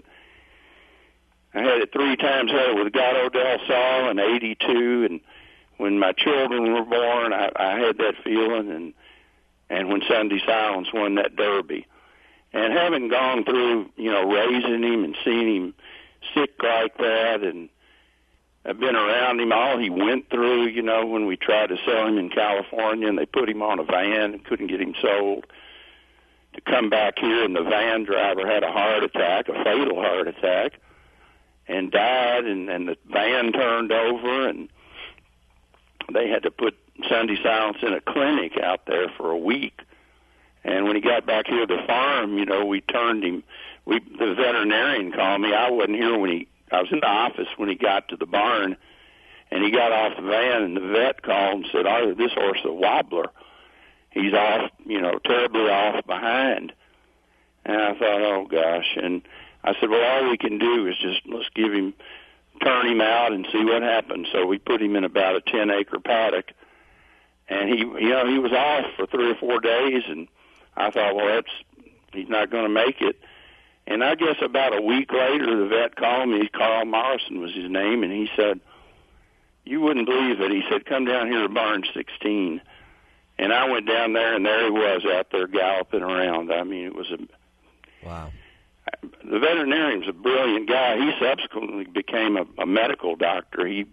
S16: I had it 3 times, had it with Gato del Sol in 82, and when my children were born, I had that feeling, and when Sunday Silence won that Derby. And having gone through, raising him and seeing him sick like that, and I've been around him, all he went through, when we tried to sell him in California, and they put him on a van and couldn't get him sold, to come back here, and the van driver had a heart attack, a fatal heart attack, and died, and the van turned over, and they had to put Sunday Silence in a clinic out there for a week. And when he got back here to the farm, we turned him. The veterinarian called me. I wasn't here I was in the office when he got to the barn, and he got off the van, and the vet called and said, "Oh, this horse is a wobbler. He's off, terribly off behind." And I thought, oh, gosh. And I said, well, all we can do is just turn him out and see what happens. So we put him in about a 10-acre paddock, and he was off for 3 or 4 days, and I thought, well, he's not going to make it. And I guess about a week later, the vet called me. Carl Morrison was his name, and he said, you wouldn't believe it. He said, come down here to barn 16. And I went down there, and there he was out there galloping around. I mean, it was
S4: wow.
S16: The veterinarian's a brilliant guy. He subsequently became a medical doctor. He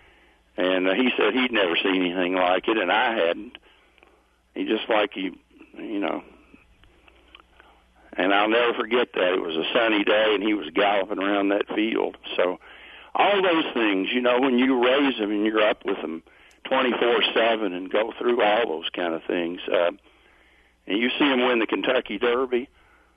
S16: said he'd never seen anything like it, and I hadn't. He just and I'll never forget that. It was a sunny day, and he was galloping around that field. So all those things, when you raise them and you're up with them 24/7 and go through all those kind of things, and you see him win the Kentucky Derby,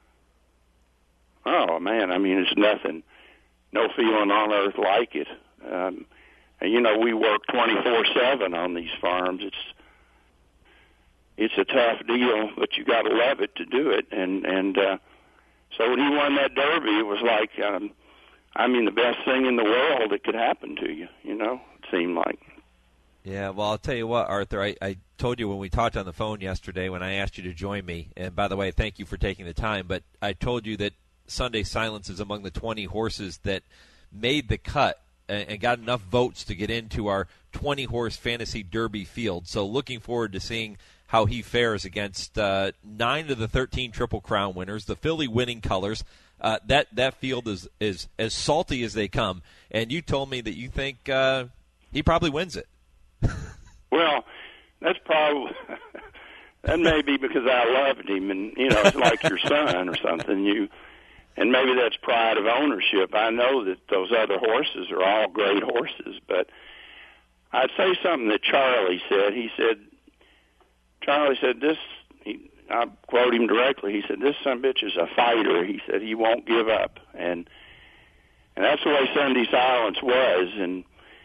S16: oh, man, I mean, it's nothing, no feeling on earth like it. And, we work 24/7 on these farms. It's a tough deal, but you got to love it to do it. And so when he won that Derby, it was like, the best thing in the world that could happen to you, it seemed like.
S4: Yeah, well, I'll tell you what, Arthur, I told you when we talked on the phone yesterday when I asked you to join me, and by the way, thank you for taking the time, but I told you that Sunday Silence is among the 20 horses that made the cut and got enough votes to get into our 20-horse fantasy derby field. So looking forward to seeing how he fares against 9 of the 13 Triple Crown winners, the filly winning colors. That field is as salty as they come. And you told me that you think he probably wins it.
S16: Well, that's probably That may be because I loved him, and, it's like your son or something. And maybe that's pride of ownership. I know that those other horses are all great horses, but I'd say something that Charlie said. Charlie said this, I quote him directly, he said, "This son-of-a-bitch is a fighter." He said, "He won't give up." And that's the way Sunday Silence was. And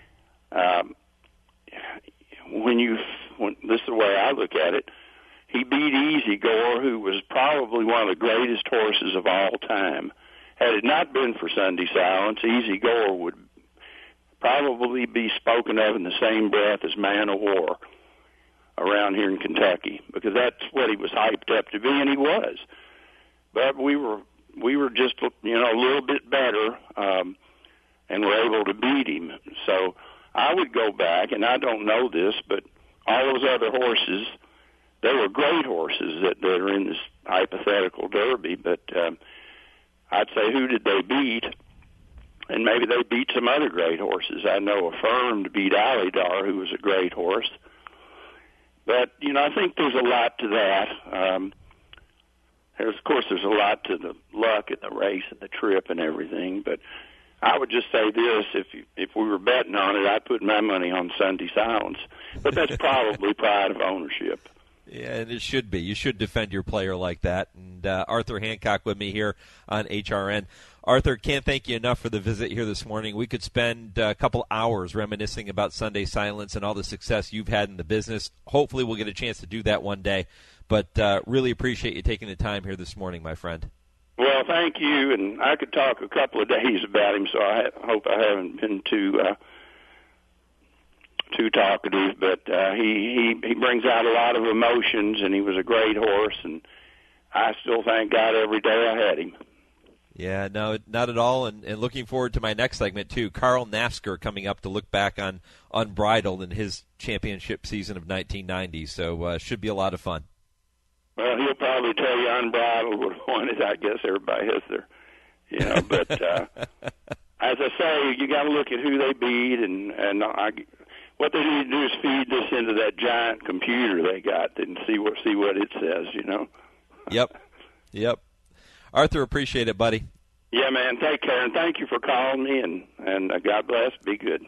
S16: this is the way I look at it, he beat Easy Gore, who was probably one of the greatest horses of all time. Had it not been for Sunday Silence, Easy Gore would probably be spoken of in the same breath as Man of War around here in Kentucky, because that's what he was hyped up to be, and he was. But we were just, a little bit better, and were able to beat him. So I would go back, and I don't know this, but all those other horses, they were great horses that are in this hypothetical derby, but I'd say, who did they beat? And maybe they beat some other great horses. I know Affirmed beat Alydar, who was a great horse. But, I think there's a lot to that. Of course, there's a lot to the luck in the race and the trip and everything. But I would just say this, if we were betting on it, I'd put my money on Sunday Silence. But that's probably pride of ownership.
S4: Yeah, and it should be. You should defend your player like that. And Arthur Hancock with me here on HRN. Arthur, can't thank you enough for the visit here this morning. We could spend a couple hours reminiscing about Sunday Silence and all the success you've had in the business. Hopefully we'll get a chance to do that one day. But really appreciate you taking the time here this morning, my friend.
S16: Well, thank you. And I could talk a couple of days about him, so I hope I haven't been too talkative. But he brings out a lot of emotions, and he was a great horse. And I still thank God every day I had him.
S4: Yeah, no, not at all, and looking forward to my next segment, too. Carl Nafsker coming up to look back on Unbridled in his championship season of 1990, so should be a lot of fun.
S16: Well, he'll probably tell you Unbridled would have won it. I guess everybody has their, but as I say, you got to look at who they beat, and what they need to do is feed this into that giant computer they got and see what it says,
S4: Yep. Arthur, appreciate it, buddy.
S16: Yeah, man, take care, and thank you for calling me, and God bless. Be good.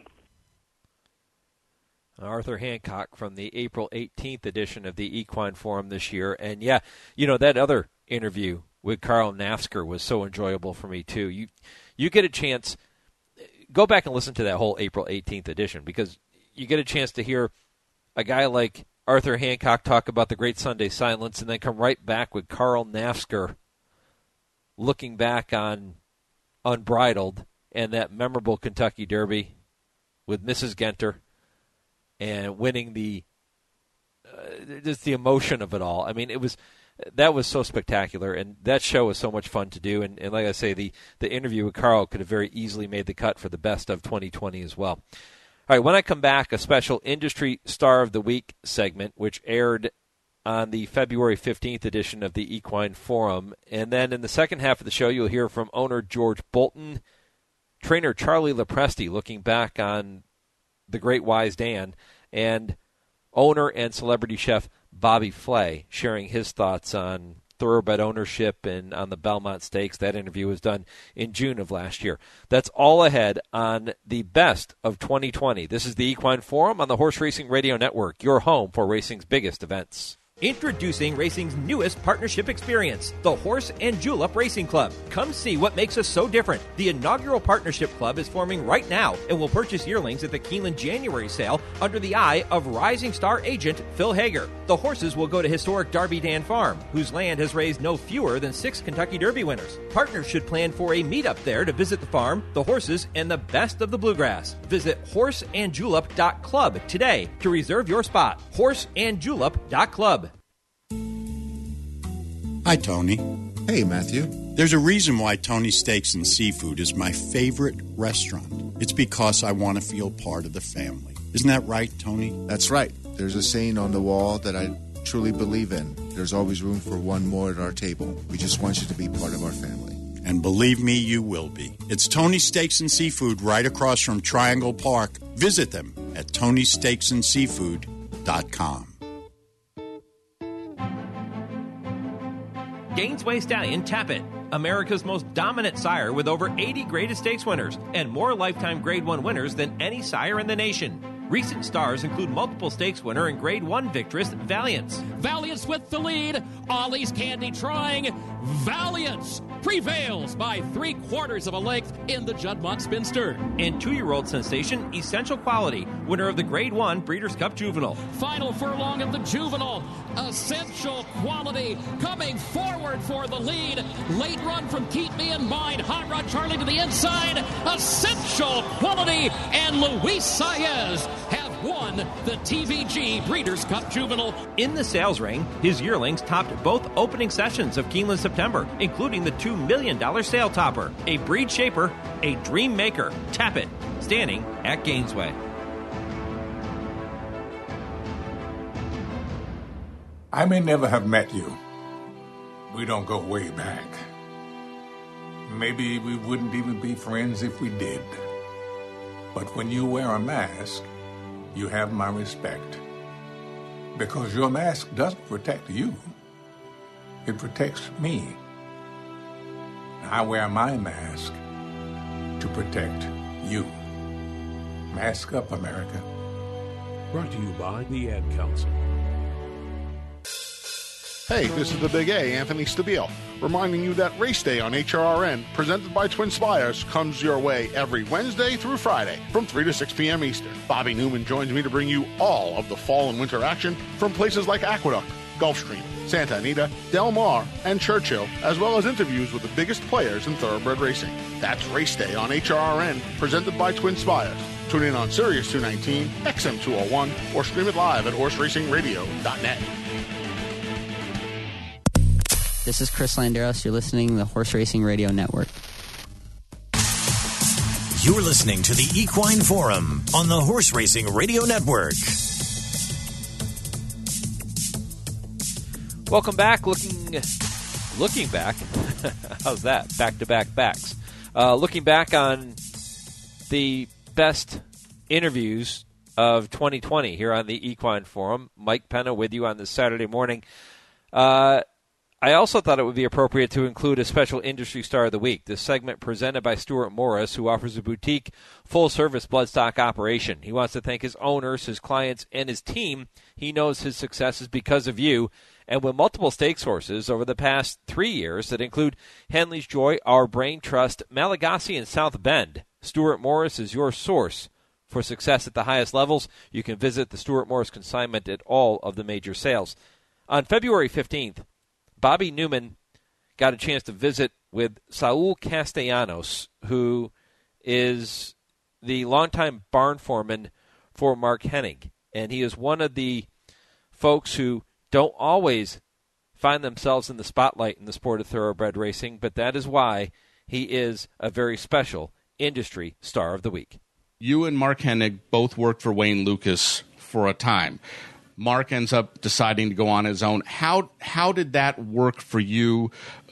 S4: Arthur Hancock from the April 18th edition of the Equine Forum this year. And, yeah, that other interview with Carl Nafsker was so enjoyable for me, too. You get a chance, go back and listen to that whole April 18th edition, because you get a chance to hear a guy like Arthur Hancock talk about the great Sunday Silence and then come right back with Carl Nafsker looking back on Unbridled and that memorable Kentucky Derby with Mrs. Genter and winning just the emotion of it all. I mean, that was so spectacular, and that show was so much fun to do. And like I say, the interview with Carl could have very easily made the cut for the best of 2020 as well. All right, when I come back, a special Industry Star of the Week segment, which aired on the February 15th edition of the Equine Forum. And then in the second half of the show, you'll hear from owner George Bolton, trainer Charlie Lopresti looking back on the Great Wise Dan, and owner and celebrity chef Bobby Flay sharing his thoughts on thoroughbred ownership and on the Belmont Stakes. That interview was done in June of last year. That's all ahead on the best of 2020. This is the Equine Forum on the Horse Racing Radio Network, your home for racing's biggest events.
S7: Introducing racing's newest partnership experience, the Horse and Julep Racing Club. Come see what makes us so different. The inaugural partnership club is forming right now and will purchase yearlings at the Keeneland January sale under the eye of rising star agent Phil Hager. The horses will go to historic Darby Dan Farm, whose land has raised no fewer than 6 Kentucky Derby winners. Partners should plan for a meetup there to visit the farm, the horses, and the best of the bluegrass. Visit horseandjulep.club today to reserve your spot. horseandjulep.club.
S17: Hi, Tony.
S18: Hey, Matthew.
S17: There's a reason why Tony Steaks and Seafood is my favorite restaurant. It's because I want to feel part of the family. Isn't that right, Tony?
S18: That's right. There's a saying on the wall that I truly believe in. There's always room for one more at our table. We just want you to be part of our family.
S17: And believe me, you will be. It's Tony Steaks and Seafood right across from Triangle Park. Visit them at TonySteaksandSeafood.com.
S7: Gainesway Stallion Tappet, America's most dominant sire with over 80 graded stakes winners and more lifetime Grade 1 winners than any sire in the nation. Recent stars include multiple stakes winner and Grade 1 victorious Valiance.
S3: Valiance with the lead. Ollie's Candy trying. Valiance prevails by 3/4 of a length in the Juddmonte Spinster.
S7: And 2-year-old sensation Essential Quality, winner of the Grade 1 Breeders' Cup Juvenile.
S3: Final furlong of the Juvenile. Essential Quality coming forward for the lead. Late run from Keep Me in Mind. Hot Rod Charlie to the inside. Essential Quality and Luis Saez have won the TVG Breeders' Cup Juvenile.
S7: In the sales ring, his yearlings topped both opening sessions of Keeneland September, including the $2 million sale topper, a breed shaper, a dream maker, Tappet, standing at Gainesway.
S19: I may never have met you. We don't go way back. Maybe we wouldn't even be friends if we did. But when you wear a mask, you have my respect. Because your mask doesn't protect you. It protects me. I wear my mask to protect you. Mask up, America.
S20: Brought to you by the Ad Council.
S21: Hey, this is the Big A, Anthony Stabile, reminding you that Race Day on HRRN, presented by Twin Spires, comes your way every Wednesday through Friday from 3 to 6 p.m. Eastern. Bobby Newman joins me to bring you all of the fall and winter action from places like Aqueduct, Gulfstream, Santa Anita, Del Mar, and Churchill, as well as interviews with the biggest players in thoroughbred racing. That's Race Day on HRRN, presented by Twin Spires. Tune in on Sirius 219, XM 201, or stream it live at horseracingradio.net.
S22: This is Chris Landeros. You're listening to the Horse Racing Radio Network.
S1: You're listening to the Equine Forum on the Horse Racing Radio Network.
S4: Welcome back. Looking back. How's that? Back-to-back backs. Looking back on the best interviews of 2020 here on the Equine Forum. Mike Penna with you on this Saturday morning. I also thought it would be appropriate to include a special Industry Star of the Week. This segment presented by Stuart Morris, who offers a boutique, full-service bloodstock operation. He wants to thank his owners, his clients, and his team. He knows his success is because of you. And with multiple stakes horses over the past 3 years that include Henley's Joy, Our Brain Trust, Malagasy, and South Bend, Stuart Morris is your source for success at the highest levels. You can visit the Stuart Morris consignment at all of the major sales. On February 15th, Bobby Newman got a chance to visit with Saul Castellanos, who is the longtime barn foreman for Mark Hennig. And he is one of the folks who don't always find themselves in the spotlight in the sport of thoroughbred racing, but that is why he is a very special Industry Star of the Week.
S5: You and Mark Hennig both worked for Wayne Lukas for a time. Mark ends up deciding to go on his own. How did that work for you?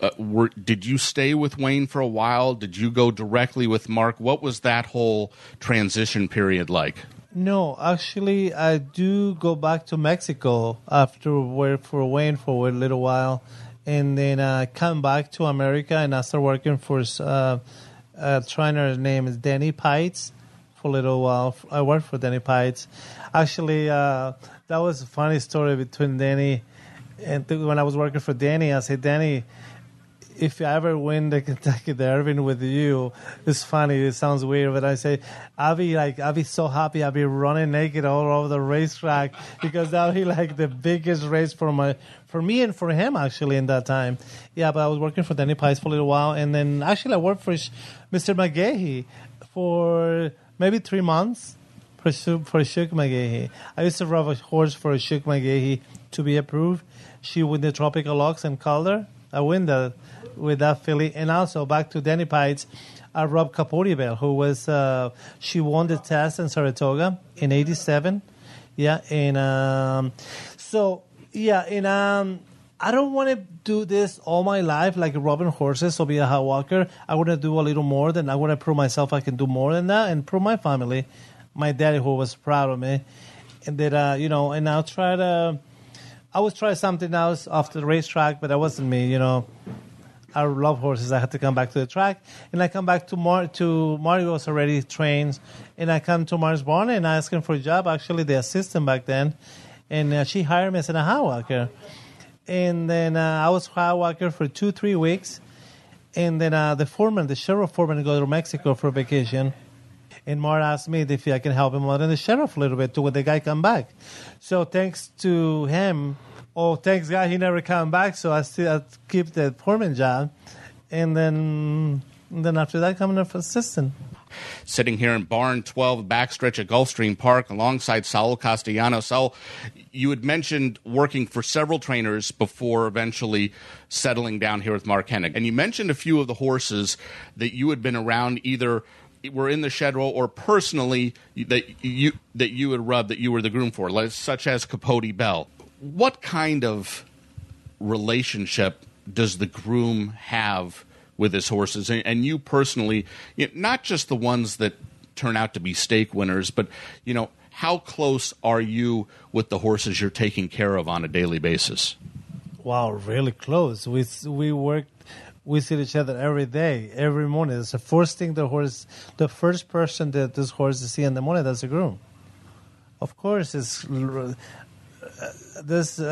S5: Did you stay with Wayne for a while? Did you go directly with Mark? What was that whole transition period like?
S23: No, actually, I do go back to Mexico after work for Wayne for a little while, and then I come back to America and I start working for a trainer named Danny Pites for a little while. I worked for Danny Pites. Actually, that was a funny story between Danny and when I was working for Danny. I said, Danny, if I ever win the Kentucky Derby with you, it's funny. It sounds weird, but I say, I'll be so happy. I'll be running naked all over the racetrack because that'll be like the biggest race for me and for him actually in that time. Yeah, but I was working for Danny Pice for a little while, and then actually I worked for Mr. McGahey for maybe 3 months. For Shook McGahey. I used to rub a horse for Shook McGahey to be approved. She won the Tropical Ox and Calder. I win with that filly. And also, back to Danny Pites, I rubbed Capote Bell, who was, she won the test in Saratoga in 87. Yeah, and I don't want to do this all my life, like rubbing horses or be a hot walker. I want to do a little more than, I want to prove myself I can do more than that and prove my family. My daddy, who was proud of me, and that and I'll try to. I would try something else off the racetrack, but that wasn't me, you know. I love horses. I had to come back to the track. And I come back to Marty was already trained. And I come to Marty's barn and I asked him for a job, actually the assistant back then. And she hired me as a high walker. And then I was high walker for 2-3 weeks. And then the sheriff foreman, go to Mexico for vacation. And Marty asked me if I can help him out and the sheriff a little bit when the guy come back. So thanks to him, thanks God he never come back, so I keep the foreman job. And then after that, coming up assistant.
S5: Sitting here in Barn 12, backstretch at Gulfstream Park, alongside Saul Castellanos. Saul, you had mentioned working for several trainers before eventually settling down here with Mark Hennig. And you mentioned a few of the horses that you had been around, either were in the shed row or personally that you had rubbed, that you were the groom for, such as Capote Bell. What kind of relationship does the groom have with his horses? And you personally, not just the ones that turn out to be stake winners, but, how close are you with the horses you're taking care of on a daily basis?
S23: Wow, really close. We see each other every day, every morning. It's the first thing the first person that this horse see in the morning, that's the groom. Of course, it's this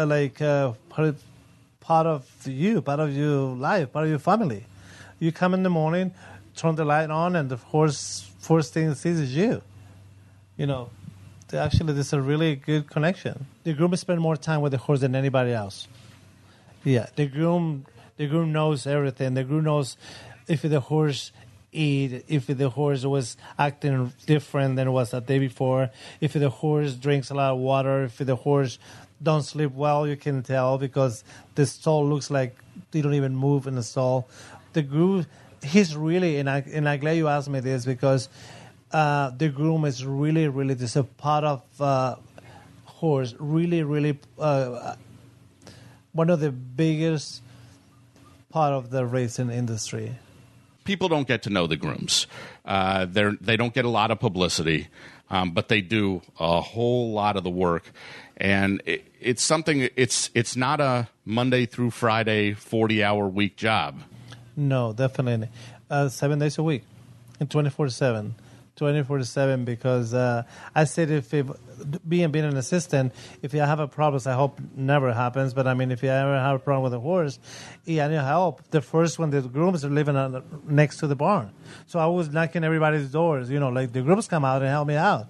S23: part of your life, part of your family. You come in the morning, turn the light on, and the horse first thing it sees is you. Actually, this is a really good connection. The groom spends more time with the horse than anybody else. Yeah, the groom knows everything. The groom knows if the horse eat, if the horse was acting different than it was the day before, if the horse drinks a lot of water, if the horse don't sleep well, you can tell because the stall looks like they don't even move in the stall. The groom, he's really, and I'm glad you asked me this because the groom is really, really just a part of horse, really, really one of the biggest part of the racing industry.
S5: People don't get to know the grooms. They don't get a lot of publicity, but they do a whole lot of the work. And it's something. It's not a Monday through Friday 40-hour week job.
S23: No, definitely 7 days a week, and 24/7. 24/7 because I said being an assistant, if you have a problem, I hope never happens, but I mean, if you ever have a problem with a horse, I need help. The first one, the grooms are living next to the barn. So I was knocking everybody's doors, like the grooms come out and help me out.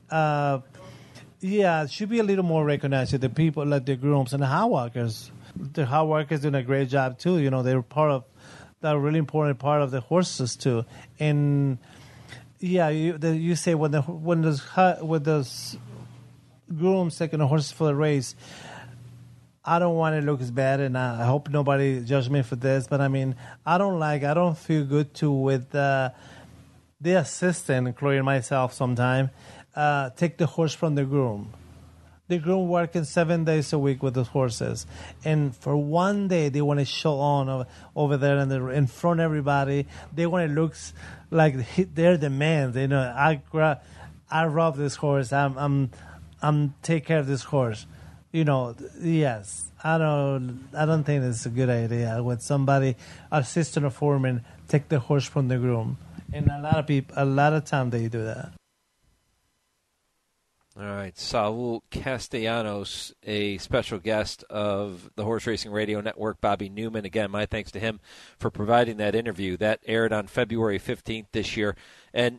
S23: It should be a little more recognized. The people like the grooms and the high walkers. The high walkers doing a great job too. They're they're a really important part of the horses too. And yeah, you say when those grooms taking the horses for the race, I don't want it to look as bad, and I hope nobody judge me for this. But I mean, I don't feel good too with the assistant, including myself, sometime take the horse from the groom. The groom working 7 days a week with the horses, and for one day they want to show on over there and in front of everybody. They want to look like they're the man. I rub this horse. I'm take care of this horse. Yes. I don't think it's a good idea when somebody, assistant or foreman, take the horse from the groom. And a lot of time they do that.
S4: All right, Saul Castellanos, a special guest of the Horse Racing Radio Network, Bobby Newman. Again, my thanks to him for providing that interview. That aired on February 15th this year. And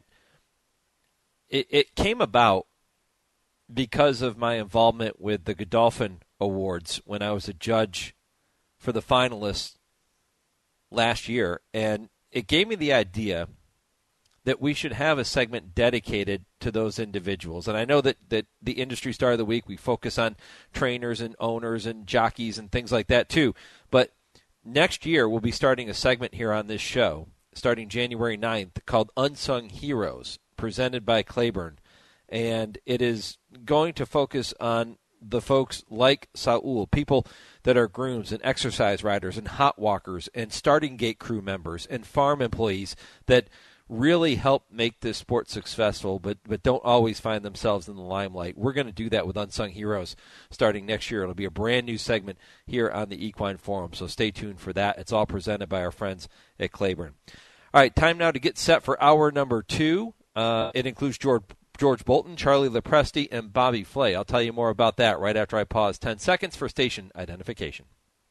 S4: it came about because of my involvement with the Godolphin Awards when I was a judge for the finalists last year. And it gave me the idea that we should have a segment dedicated to those individuals. And I know that the Industry Star of the Week, we focus on trainers and owners and jockeys and things like that too. But next year we'll be starting a segment here on this show, starting January 9th, called Unsung Heroes, presented by Claiborne. And it is going to focus on the folks like Saul, people that are grooms and exercise riders and hot walkers and starting gate crew members and farm employees that really help make this sport successful, but don't always find themselves in the limelight. We're going to do that with Unsung Heroes starting next year. It'll be a brand new segment here on the Equine Forum, so stay tuned for that. It's all presented by our friends at Claiborne. All right, time now to get set for hour number 2. It includes George Bolton, Charlie Lepresti, and Bobby Flay. I'll tell you more about that right after I pause 10 seconds for station identification.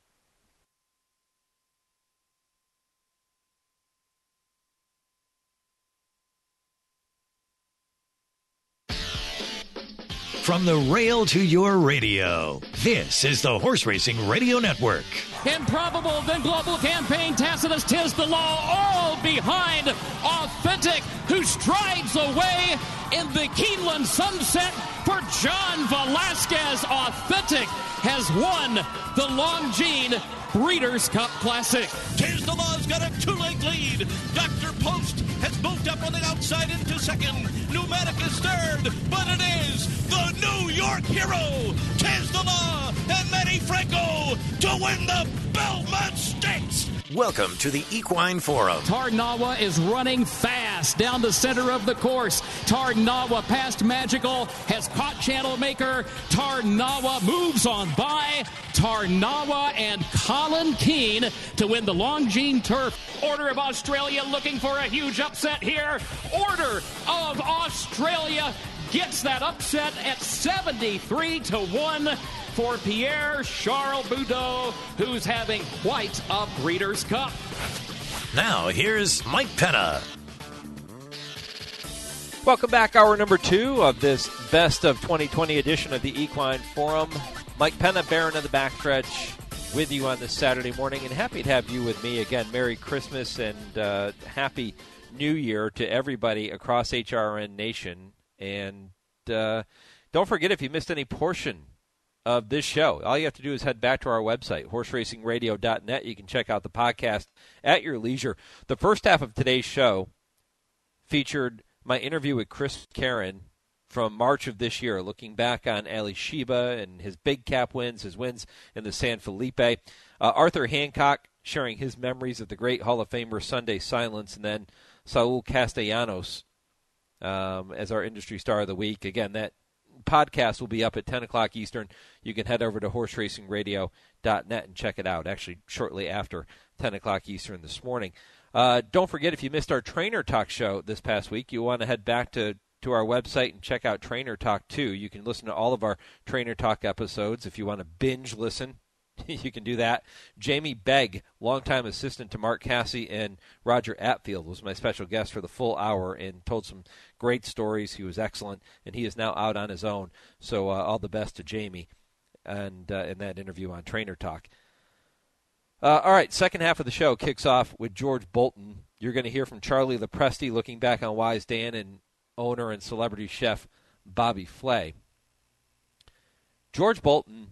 S1: From the rail to your radio, this is the Horse Racing Radio Network.
S3: Improbable, then global campaign, Tacitus, 'tis the law, all behind Authentic, who strides away in the Keeneland sunset for John Velasquez. Authentic has won the Longines Breeders' Cup Classic.
S2: Tis the Law's got a 2-leg lead. Dr. Post has moved up on the outside into second. Pneumatic is third, but it is the New York hero, Tis the Law, and Manny Franco to win the Belmont Stakes.
S1: Welcome to the Equine Forum.
S3: Tarnawa is running fast down the center of the course. Tarnawa past Magical, has caught Channel Maker. Tarnawa moves on by. Tarnawa and Colin Keane to win the Longines Turf. Order of Australia looking for a huge upset here. Order of Australia gets that upset at 73-1 for Pierre-Charles Boudot, who's having quite a Breeders' Cup.
S1: Now, here's Mike Penna.
S4: Welcome back, hour number 2 of this Best of 2020 edition of the Equine Forum. Mike Penna, Baron of the Backstretch, with you on this Saturday morning, and happy to have you with me again. Merry Christmas and Happy New Year to everybody across HRN Nation. And don't forget, if you missed any portion of this show, all you have to do is head back to our website, horseracingradio.net. You can check out the podcast at your leisure. The first half of today's show featured my interview with Chris Caron from March of this year, looking back on Ali Sheba and his big cap wins, his wins in the San Felipe. Arthur Hancock sharing his memories of the great Hall of Famer Sunday Silence, and then Saul Castellanos as our industry star of the week. Again, that podcast will be up at 10 o'clock Eastern. You can head over to horseracingradio.net and check it out, actually shortly after 10 o'clock Eastern this morning. Don't forget, if you missed our Trainer Talk show this past week, you want to head back to our website and check out Trainer Talk 2. You can listen to all of our Trainer Talk episodes. If you want to binge listen, you can do that. Jamie Begg, longtime assistant to Mark Casse and Roger Atfield, was my special guest for the full hour and told some great stories. He was excellent, and he is now out on his own. So all the best to Jamie and in that interview on Trainer Talk. All right, second half of the show kicks off with George Bolton. You're going to hear from Charlie Lepresti looking back on Wise Dan and owner and celebrity chef Bobby Flay. George Bolton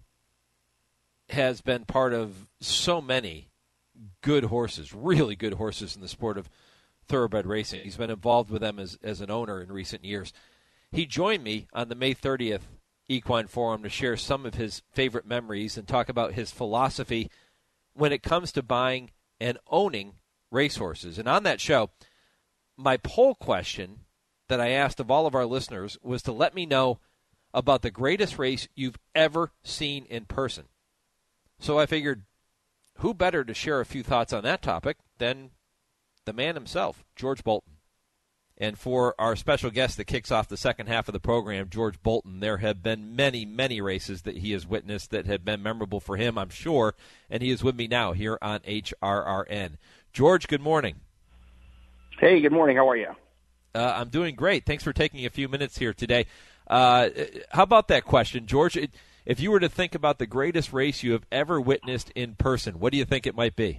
S4: has been part of so many good horses, really good horses in the sport of thoroughbred racing. He's been involved with them as an owner in recent years. He joined me on the May 30th Equine Forum to share some of his favorite memories and talk about his philosophy when it comes to buying and owning racehorses. And on that show, my poll question that I asked of all of our listeners was to let me know about the greatest race you've ever seen in person. So I figured, who better to share a few thoughts on that topic than the man himself, George Bolton. And for our special guest that kicks off the second half of the program, George Bolton, there have been many, many races that he has witnessed that have been memorable for him, I'm sure, and he is with me now here on HRRN. George, good morning.
S6: Hey, good morning. How are you?
S4: I'm doing great. Thanks for taking a few minutes here today. How about that question, George? If you were to think about the greatest race you have ever witnessed in person, what do you think it might be?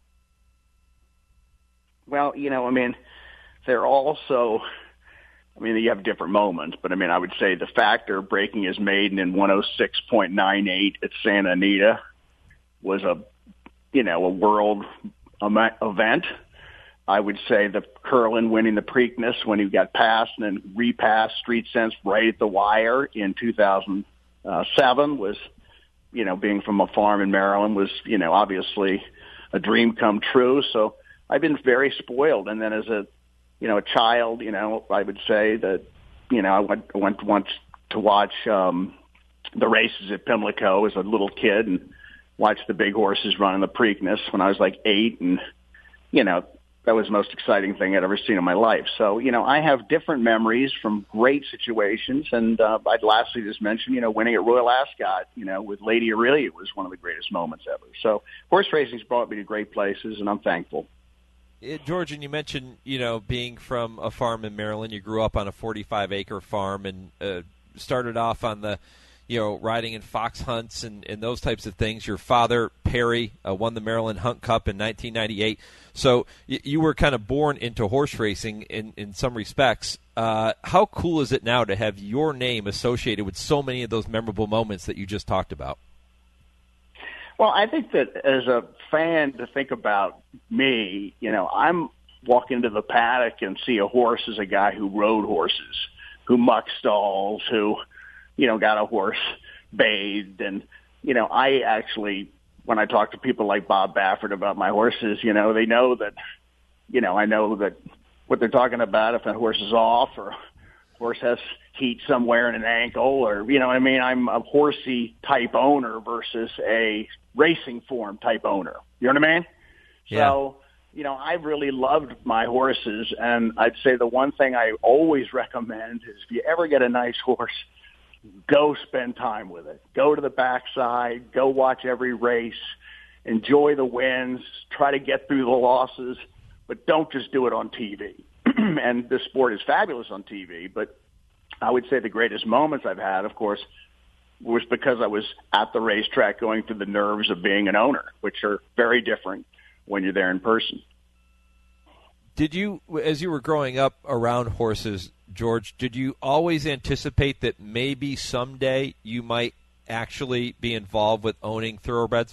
S6: Well, they're also, you have different moments, but I would say the Factor breaking his maiden in 106.98 at Santa Anita was a world event. I would say the Curlin winning the Preakness when he got passed and then repassed Street Sense right at the wire in 2007 was, being from a farm in Maryland was, obviously a dream come true. So I've been very spoiled. And then as a a child, I would say that, I went once to watch the races at Pimlico as a little kid and watched the big horses run in the Preakness when I was like 8, and that was the most exciting thing I'd ever seen in my life. So I have different memories from great situations, and I'd lastly just mention winning at Royal Ascot with Lady Aurelia was one of the greatest moments ever. So horse racing's brought me to great places, and I'm thankful.
S4: George, and you mentioned, being from a farm in Maryland. You grew up on a 45-acre farm and started off on the, riding in fox hunts and those types of things. Your father, Perry, won the Maryland Hunt Cup in 1998. So you were kind of born into horse racing in some respects. How cool is it now to have your name associated with so many of those memorable moments that you just talked about?
S6: Well, I think that as a fan, to think about me, I'm walking into the paddock and see a horse as a guy who rode horses, who mucked stalls, who, got a horse bathed. And, I actually, when I talk to people like Bob Baffert about my horses, they know that, I know that what they're talking about, if that horse is off or horse has heat somewhere in an ankle or, I'm a horsey type owner versus a racing form type owner. You know what I mean?
S4: Yeah.
S6: So, I've really loved my horses, and I'd say the one thing I always recommend is if you ever get a nice horse, go spend time with it. Go to the backside, go watch every race, enjoy the wins, try to get through the losses, but don't just do it on TV. And this sport is fabulous on TV, but I would say the greatest moments I've had, of course, was because I was at the racetrack going through the nerves of being an owner, which are very different when you're there in person.
S4: Did you, as you were growing up around horses, George, did you always anticipate that maybe someday you might actually be involved with owning thoroughbreds?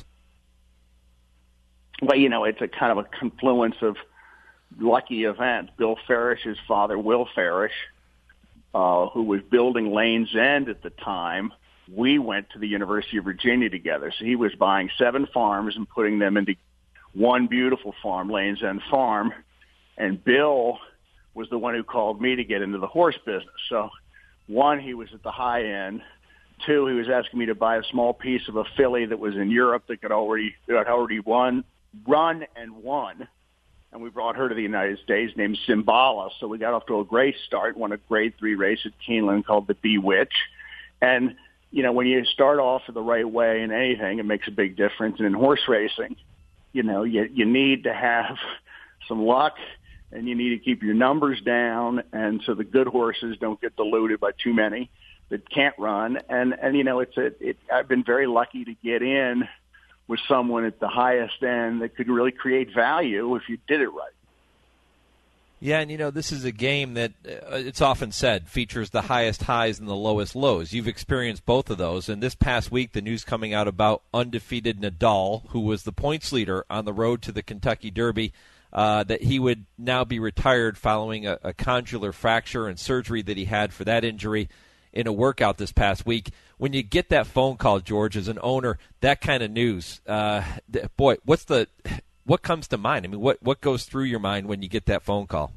S6: Well, it's a kind of a confluence of lucky event. Bill Farish's father, Will Farish, who was building Lane's End at the time, we went to the University of Virginia together. So he was buying 7 farms and putting them into one beautiful farm, Lane's End Farm. And Bill was the one who called me to get into the horse business. So, 1, he was at the high end. 2, he was asking me to buy a small piece of a filly that was in Europe that had already run and won. And we brought her to the United States, named Simbala. So we got off to a great start, won a Grade 3 race at Keeneland called the Bewitch. And, when you start off the right way in anything, it makes a big difference. And in horse racing, you need to have some luck, and you need to keep your numbers down, and so the good horses don't get diluted by too many that can't run. And I've been very lucky to get in with someone at the highest end that could really create value if you did it right.
S4: Yeah, and this is a game that, it's often said, features the highest highs and the lowest lows. You've experienced both of those, and this past week the news coming out about undefeated Nadal, who was the points leader on the road to the Kentucky Derby, that he would now be retired following a condylar fracture and surgery that he had for that injury in a workout this past week. When you get that phone call, George, as an owner, that kind of news, boy, what comes to mind? I mean, what goes through your mind when you get that phone call?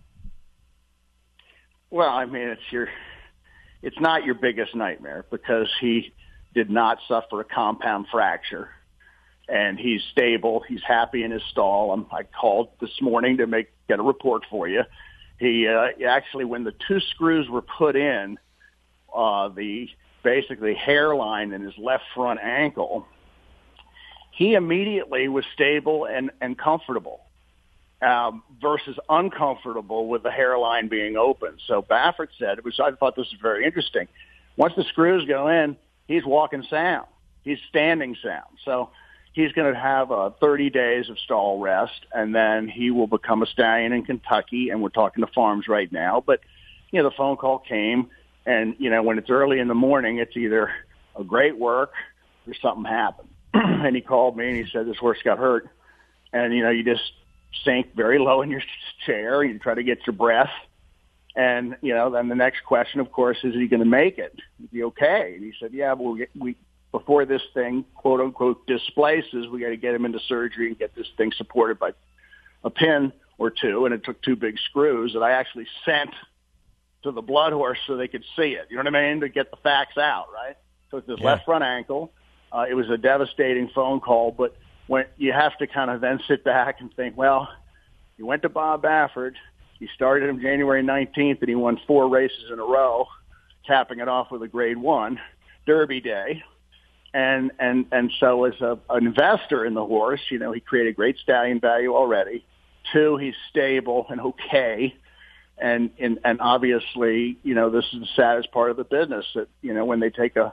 S6: Well, I mean, it's not your biggest nightmare because he did not suffer a compound fracture, and he's stable. He's happy in his stall. I called this morning to get a report for you. He actually, when the 2 screws were put in, the basically hairline in his left front ankle, he immediately was stable and comfortable versus uncomfortable with the hairline being open. So Baffert said, I thought this was very interesting. Once the screws go in, he's walking sound. He's standing sound. So he's going to have 30 days of stall rest, and then he will become a stallion in Kentucky, and we're talking to farms right now. But, the phone call came, and, when it's early in the morning, it's either a great work or something happened. And he called me and he said, this horse got hurt. And, you just sink very low in your chair. You try to get your breath. And, then the next question, of course, is he going to make it? Is he okay? And he said, yeah, well, we before this thing, quote unquote, displaces, we got to get him into surgery and get this thing supported by a pin or two, and it took 2 big screws that I actually sent to the blood horse so they could see it. You know what I mean? To get the facts out, right? Took this left front ankle. It was a devastating phone call, but when you have to kind of then sit back and think, well, you went to Bob Baffert. You started him January 19th, and he won 4 races in a row, capping it off with a Grade 1 Derby day. And so as an investor in the horse, you know, he created great stallion value already. 2, he's stable and okay. And obviously, you know, this is the saddest part of the business that, you know, when they take a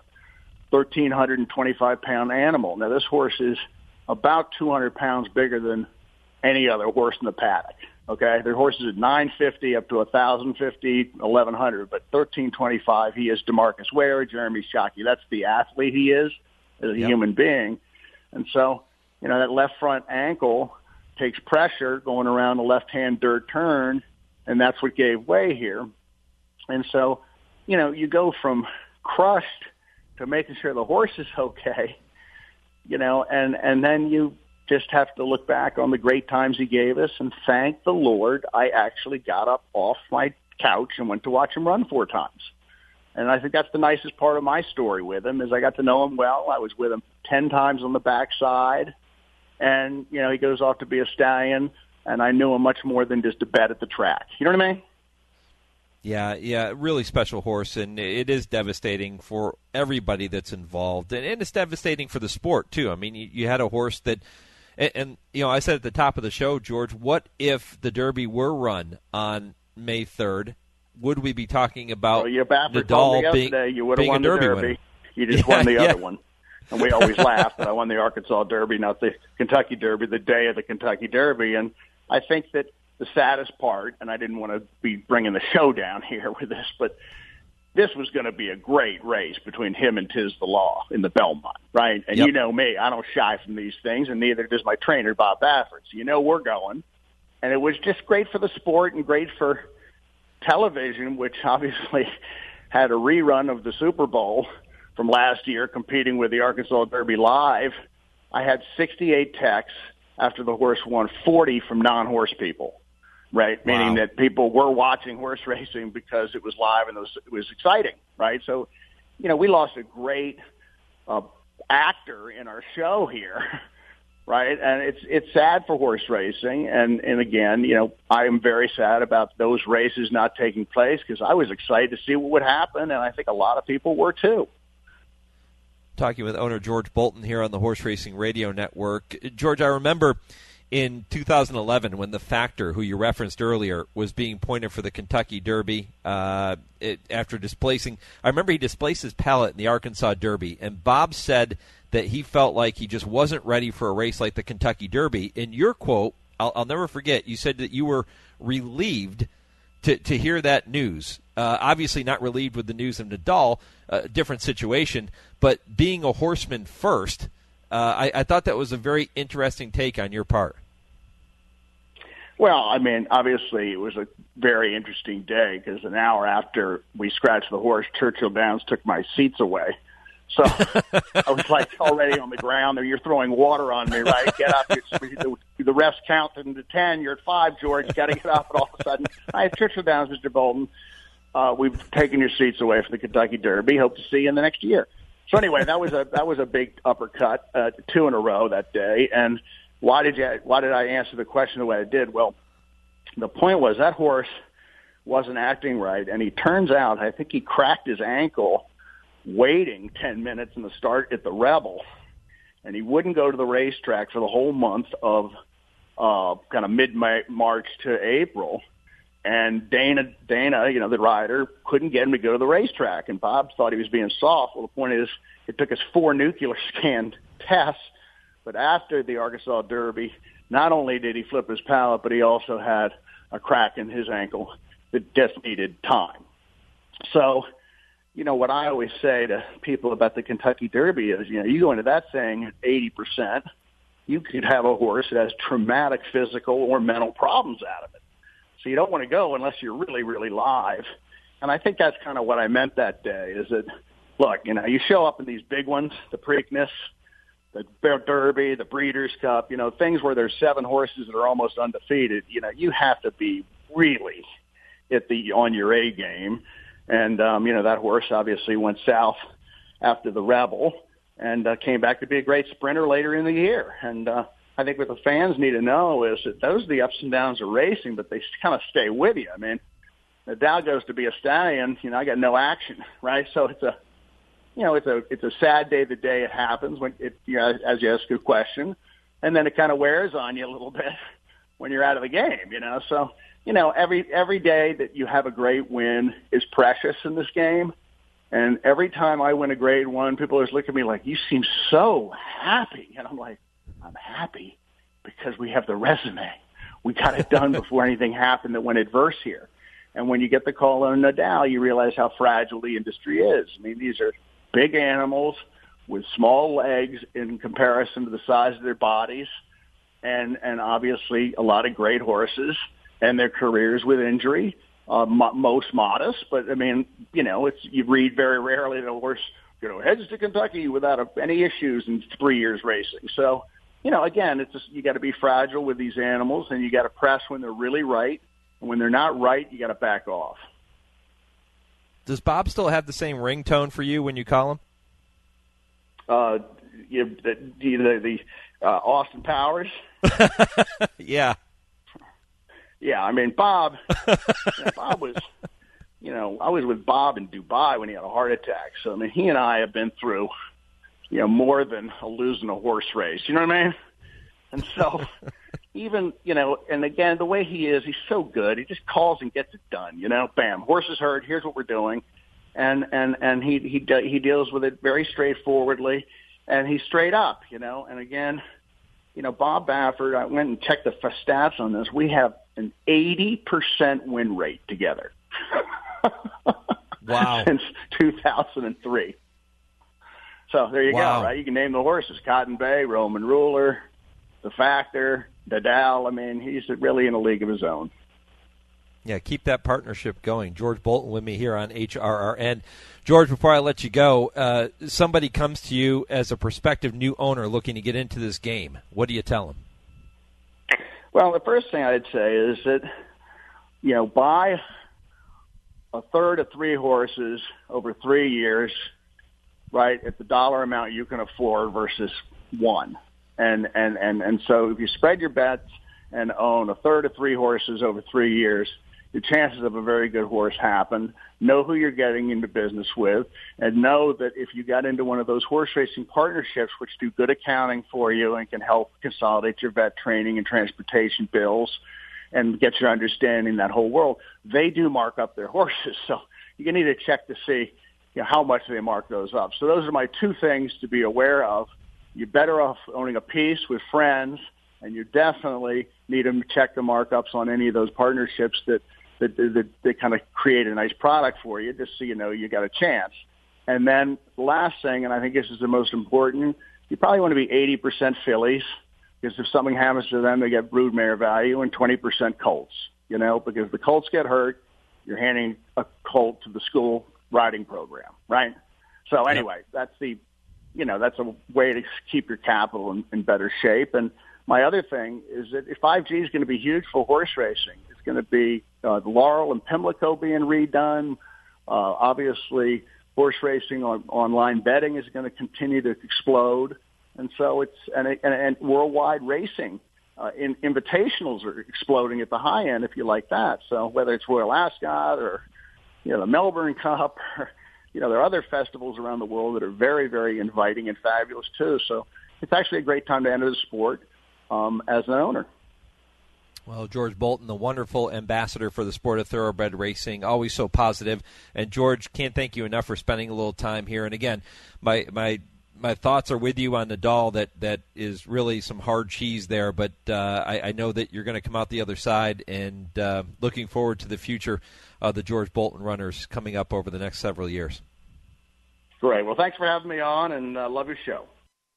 S6: 1,325-pound animal. Now, this horse is about 200 pounds bigger than any other horse in the paddock. Okay, there are horses at 950 up to 1,050, 1,100, but 1,325. He is DeMarcus Ware, Jeremy Shockey. That's the athlete he is as a human being, and so you know that left front ankle takes pressure going around the left-hand dirt turn, and that's what gave way here. And so, you know, you go from crushed to making sure the horse is okay, you know, and then you just have to look back on the great times he gave us and thank the Lord I actually got up off my couch and went to watch him run 4 times. And I think that's the nicest part of my story with him is I got to know him well. I was with him 10 times on the backside. And, you know, he goes off to be a stallion, and I knew him much more than just a bet at the track. You know what I mean?
S4: Yeah, really special horse, and it is devastating for everybody that's involved. And it's devastating for the sport, too. I mean, you had a horse that, and you know, I said at the top of the show, George, what if the Derby were run on May 3rd? Would we be talking about Nadal
S6: you would have won the Derby winner? You just won the other one. And we always laugh that I won the Arkansas Derby, not the Kentucky Derby, the day of the Kentucky Derby. And I think that the saddest part, and I didn't want to be bringing the show down here with this, but this was going to be a great race between him and Tiz the Law in the Belmont, right? And you know me, I don't shy from these things, and neither does my trainer, Bob Baffert. So you know we're going. And it was just great for the sport and great for television, which obviously had a rerun of the Super Bowl from last year competing with the Arkansas Derby live. I had 68 texts after the horse won, 40 from non-horse people, right? Wow. Meaning that people were watching horse racing because it was live and it was exciting, right? So, you know, we lost a great actor in our show here, right? And it's sad for horse racing. And again, you know, I am very sad about those races not taking place because I was excited to see what would happen, and I think a lot of people were too.
S4: Talking with owner George Bolton here on the Horse Racing Radio Network. George, I remember in 2011 when the Factor, who you referenced earlier, was being pointed for the Kentucky Derby after displacing. I remember he displaced his pallet in the Arkansas Derby, and Bob said that he felt like he just wasn't ready for a race like the Kentucky Derby. In your quote, I'll never forget, you said that you were relieved to hear that news. Obviously not relieved with the news of Nadal, different situation, but being a horseman first, I thought that was a very interesting take on your part.
S6: Well, I mean, obviously it was a very interesting day because an hour after we scratched the horse, Churchill Downs took my seats away. So I was like already on the ground there. You're throwing water on me, right? Get up. The refs count to 10. You're at 5, George. You got to get up. And all of a sudden, I have Churchill Downs, Mr. Bolton. We've taken your seats away from the Kentucky Derby. Hope to see you in the next year. So anyway, that was a big uppercut, 2 in a row that day. And why did I answer the question the way I did? Well, the point was that horse wasn't acting right, and he turns out I think he cracked his ankle waiting 10 minutes in the start at the Rebel, and he wouldn't go to the racetrack for the whole month of kind of mid-March to April. And Dana, you know, the rider, couldn't get him to go to the racetrack. And Bob thought he was being soft. Well, the point is, it took us 4 nuclear scan tests. But after the Arkansas Derby, not only did he flip his palate, but he also had a crack in his ankle that just needed time. So, you know, what I always say to people about the Kentucky Derby is, you know, you go into that thing at 80%, you could have a horse that has traumatic physical or mental problems out of it. So you don't want to go unless you're really, really live. And I think that's kind of what I meant that day is that, look, you know, you show up in these big ones, the Preakness, the Derby, the Breeders' Cup, things where there's 7 horses that are almost undefeated, you have to be really on your A game. And, that horse obviously went south after the Rebel and came back to be a great sprinter later in the year. And I think what the fans need to know is that those are the ups and downs of racing, but they kind of stay with you. I mean, Nadal goes to be a stallion, I got no action, right? So it's a sad day the day it happens when as you ask a question, and then it kind of wears on you a little bit when you're out of the game, So, every day that you have a great win is precious in this game. And every time I win a grade 1, people always look at me like, you seem so happy. And I'm like, I'm happy because we have the resume. We got it done before anything happened that went adverse here. And when you get the call on Nadal, you realize how fragile the industry is. I mean, these are big animals with small legs in comparison to the size of their bodies, and obviously a lot of great horses and their careers with injury, most modest. But, I mean, you read very rarely that a horse, heads to Kentucky without any issues in 3 years racing. So, again, it's just, you got to be fragile with these animals, and you got to press when they're really right. And when they're not right, you got to back off.
S4: Does Bob still have the same ringtone for you when you call him?
S6: The Austin Powers.
S4: Yeah.
S6: Yeah, I mean, Bob. Bob was, I was with Bob in Dubai when he had a heart attack. So I mean, he and I have been through, more than losing a horse race. You know what I mean? And so, even and again, the way he is, he's so good. He just calls and gets it done. Bam, horse is hurt. Here's what we're doing, and he deals with it very straightforwardly, and he's straight up. And again, Bob Baffert. I went and checked the stats on this. We have an 80% win rate together.
S4: Wow!
S6: Since 2003. So there you go. Right? You can name the horses: Cotton Bay, Roman Ruler, The Factor, Nadal. I mean, he's really in a league of his own.
S4: Yeah, keep that partnership going. George Bolton with me here on HRRN. George, before I let you go, somebody comes to you as a prospective new owner looking to get into this game. What do you tell them?
S6: Well, the first thing I'd say is that, buy a third of 3 horses over 3 years, right, at the dollar amount you can afford versus 1. And so if you spread your bets and own a third of 3 horses over 3 years, your chances of a very good horse happen. Know who you're getting into business with, and know that if you got into one of those horse racing partnerships, which do good accounting for you and can help consolidate your vet training and transportation bills and get your understanding that whole world, they do mark up their horses. So you need to check to see how much they mark those up. So those are my 2 things to be aware of. You're better off owning a piece with friends, and you definitely need to check the markups on any of those partnerships that kind of create a nice product for you, just so you got a chance. And then the last thing, and I think this is the most important, you probably want to be 80% fillies, because if something happens to them, they get broodmare value, and 20% colts, because the colts get hurt, you're handing a colt to the school riding program, right? So anyway, that's a way to keep your capital in better shape. And my other thing is that 5G is going to be huge for horse racing. It's going to be Laurel and Pimlico being redone. Obviously, horse racing online betting is going to continue to explode. And so and worldwide racing. Invitationals are exploding at the high end, if you like that. So whether it's Royal Ascot or, the Melbourne Cup, or, there are other festivals around the world that are very, very inviting and fabulous too. So it's actually a great time to enter the sport as an owner.
S4: Well, George Bolton, the wonderful ambassador for the sport of thoroughbred racing, always so positive. And George, can't thank you enough for spending a little time here. And again, my thoughts are with you on Nadal. That is really some hard cheese there, but I know that you're going to come out the other side, and looking forward to the future of the George Bolton runners coming up over the next several years.
S6: Great. Well, thanks for having me on, and love your show.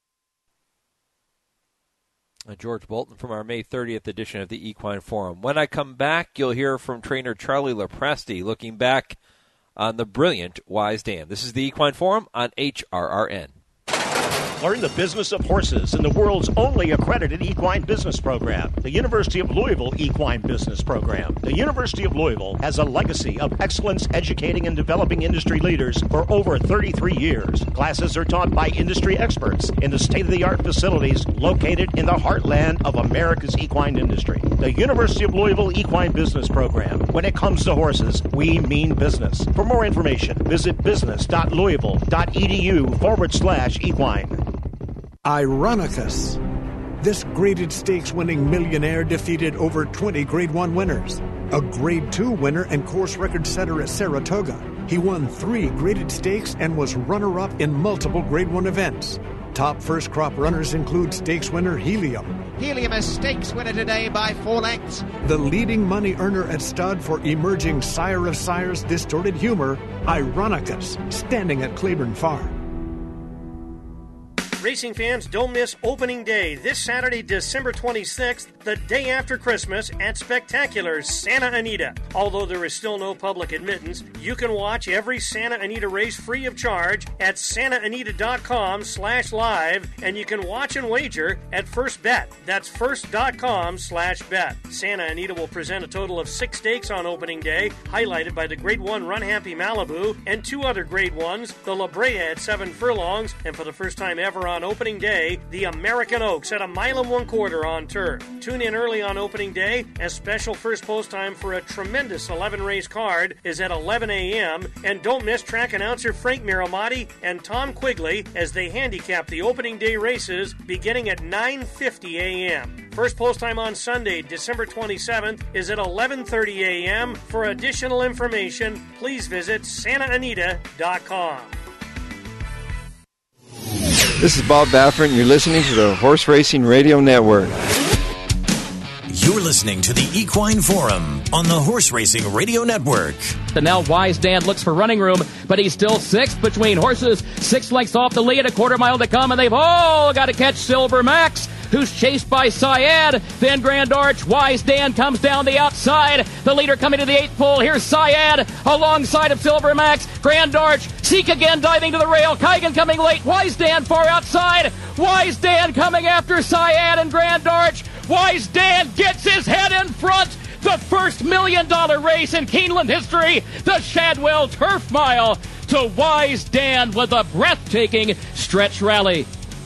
S4: George Bolton from our May 30th edition of the Equine Forum. When I come back, you'll hear from trainer Charlie Lopresti looking back on the brilliant Wise Dan. This is the Equine Forum on HRRN.
S8: Learn the business of horses in the world's only accredited equine business program, the University of Louisville Equine Business Program. The University of Louisville has a legacy of excellence educating and developing industry leaders for over 33 years. Classes are taught by industry experts in the state-of-the-art facilities located in the heartland of America's equine industry. The University of Louisville Equine Business Program. When it comes to horses, we mean business. For more information, visit business.louisville.edu/equine.
S9: Ironicus. This graded stakes winning millionaire defeated over 20 Grade 1 winners. A Grade 2 winner and course record setter at Saratoga. He won 3 graded stakes and was runner-up in multiple Grade 1 events. Top first crop runners include stakes winner Helium.
S10: Helium is stakes winner today by 4 lengths.
S9: The leading money earner at stud for emerging Sire of Sires Distorted Humor, Ironicus, standing at Claiborne Farm.
S24: Racing fans, don't miss opening day this Saturday, December 26th, the day after Christmas at Spectacular Santa Anita. Although there is still no public admittance, you can watch every Santa Anita race free of charge at santaanita.com/live, and you can watch and wager at First Bet. That's first.com/bet. Santa Anita will present a total of 6 stakes on opening day, highlighted by the Grade 1 Run Happy Malibu and 2 other Grade 1s, the La Brea at 7 furlongs, and for the first time ever on opening day, the American Oaks at 1 1/4 on turf. Tune in early on opening day, as special first post time for a tremendous 11-race card is at 11 a.m., and don't miss track announcer Frank Miramati and Tom Quigley as they handicap the opening day races beginning at 9:50 a.m. First post time on Sunday, December 27th is at 11:30 a.m. For additional information, please visit santaanita.com.
S25: This is Bob Baffert, and you're listening to the Horse Racing Radio Network.
S1: You're listening to the Equine Forum on the Horse Racing Radio Network.
S3: And now Wise Dan looks for running room, but he's still 6th between horses. 6 lengths off the lead, a 1/4 mile to come, and they've all got to catch Silver Max, who's chased by Syed, then Grand Arch. Wise Dan comes down the outside. The leader coming to the 8th pole. Here's Syed alongside of Silver Max. Grand Arch, Seek again diving to the rail. Kygan coming late. Wise Dan far outside. Wise Dan coming after Syed and Grand Arch. Wise Dan gets his head in front. The first $1 million race in Keeneland history, the Shadwell Turf Mile, to Wise Dan with a breathtaking stretch rally.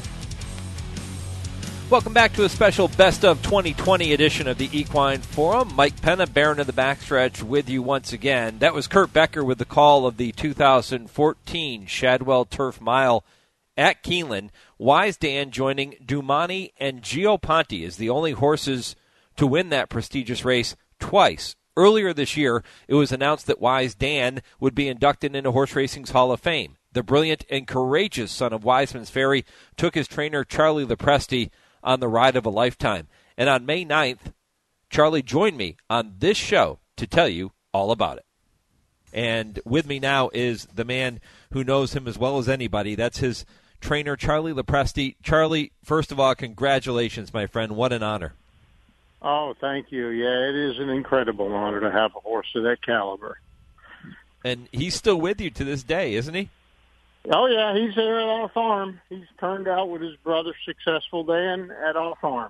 S4: Welcome back to a special Best of 2020 edition of the Equine Forum. Mike Penna, Baron of the Backstretch, with you once again. That was Kurt Becker with the call of the 2014 Shadwell Turf Mile at Keeneland. Wise Dan joining Dumani and Gio Ponti as the only horses to win that prestigious race twice. Earlier this year, it was announced that Wise Dan would be inducted into Horse Racing's Hall of Fame. The brilliant and courageous son of Wiseman's Ferry took his trainer Charlie Lepresti on the ride of a lifetime. And on May 9th, Charlie joined me on this show to tell you all about it. And with me now is the man who knows him as well as anybody. That's his trainer, Charlie Lepresti. Charlie, first of all, congratulations, my friend. What an honor.
S26: Oh, thank you. Yeah, it is an incredible honor to have a horse of that caliber.
S4: And he's still with you to this day, isn't he?
S26: Oh, yeah, he's there at our farm. He's turned out with his brother, Successful Dan, at our farm.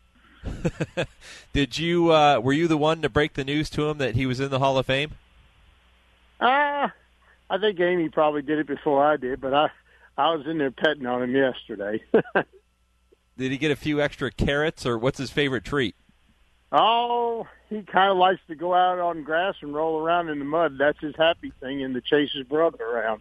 S4: Did you? Were you the one to break the news to him that he was in the Hall of Fame?
S26: I think Amy probably did it before I did, but I was in there petting on him yesterday.
S4: Did he get a few extra carrots, or what's his favorite treat?
S26: Oh, he kind of likes to go out on grass and roll around in the mud. That's his happy thing, and to chase his brother around.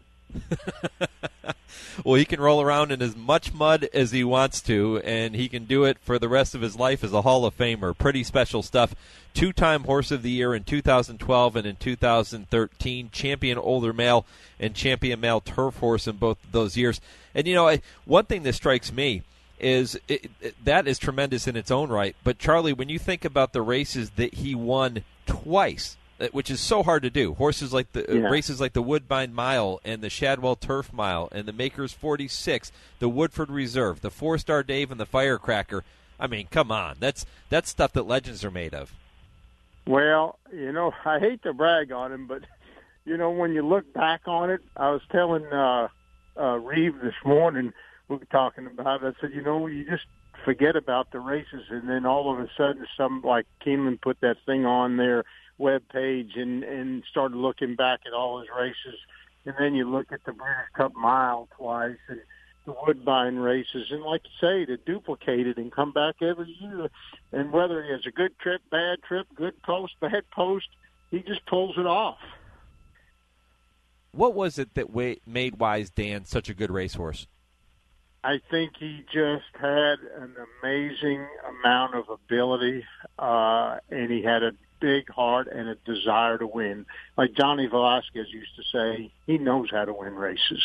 S4: Well, he can roll around in as much mud as he wants to, and he can do it for the rest of his life as a Hall of Famer. Pretty special stuff. 2-time Horse of the Year in 2012 and in 2013. Champion older male and champion male turf horse in both of those years. And, you know, one thing that strikes me is that is tremendous in its own right. But, Charlie, when you think about the races that he won twice, which is so hard to do, races like the Woodbine Mile and the Shadwell Turf Mile and the Makers 46, the Woodford Reserve, the 4-Star Dave and the Firecracker. I mean, come on. That's stuff that legends are made of.
S26: Well, you know, I hate to brag on him, but, you know, when you look back on it, I was telling Reeve this morning, we were talking about it. I said, you just forget about the races, and then all of a sudden, some like Keeneland put that thing on their web page and started looking back at all his races, and then you look at the British Cup Mile twice and the Woodbine races, and like you say, to duplicate it and come back every year, and whether he has a good trip, bad trip, good post, bad post, he just pulls it off.
S4: What was it that made Wise Dan such a good racehorse?
S26: I think he just had an amazing amount of ability, and he had a big heart and a desire to win. Like Johnny Velasquez used to say, he knows how to win races.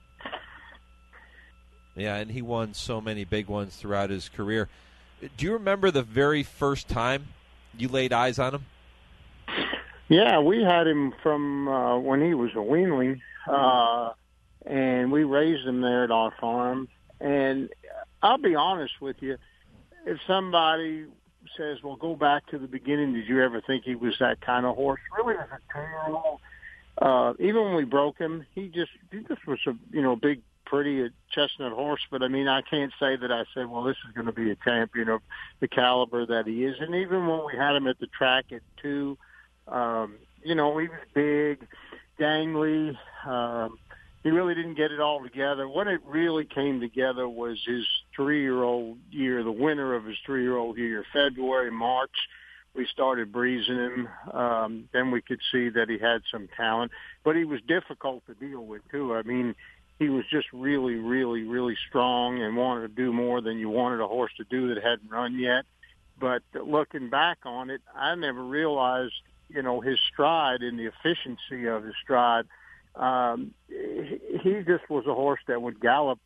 S4: Yeah, and he won so many big ones throughout his career. Do you remember the very first time you laid eyes on him?
S26: Yeah, we had him from when he was a weanling, and we raised him there at our farm. And I'll be honest with you, if somebody says, well, go back to the beginning, did you ever think he was that kind of horse? Really, as a 2-year-old, even when we broke him, he just was a big, pretty chestnut horse. But, I mean, I can't say that I said, well, this is going to be a champion of the caliber that he is. And even when we had him at the track at 2, he was big, gangly. He really didn't get it all together. When it really came together was his 3-year-old year, the winter of his 3-year-old year, February, March. We started breezing him. Then we could see that he had some talent. But he was difficult to deal with, too. I mean, he was just really, really, really strong and wanted to do more than you wanted a horse to do that hadn't run yet. But looking back on it, I never realized, his stride and the efficiency of his stride. He just was a horse that would gallop,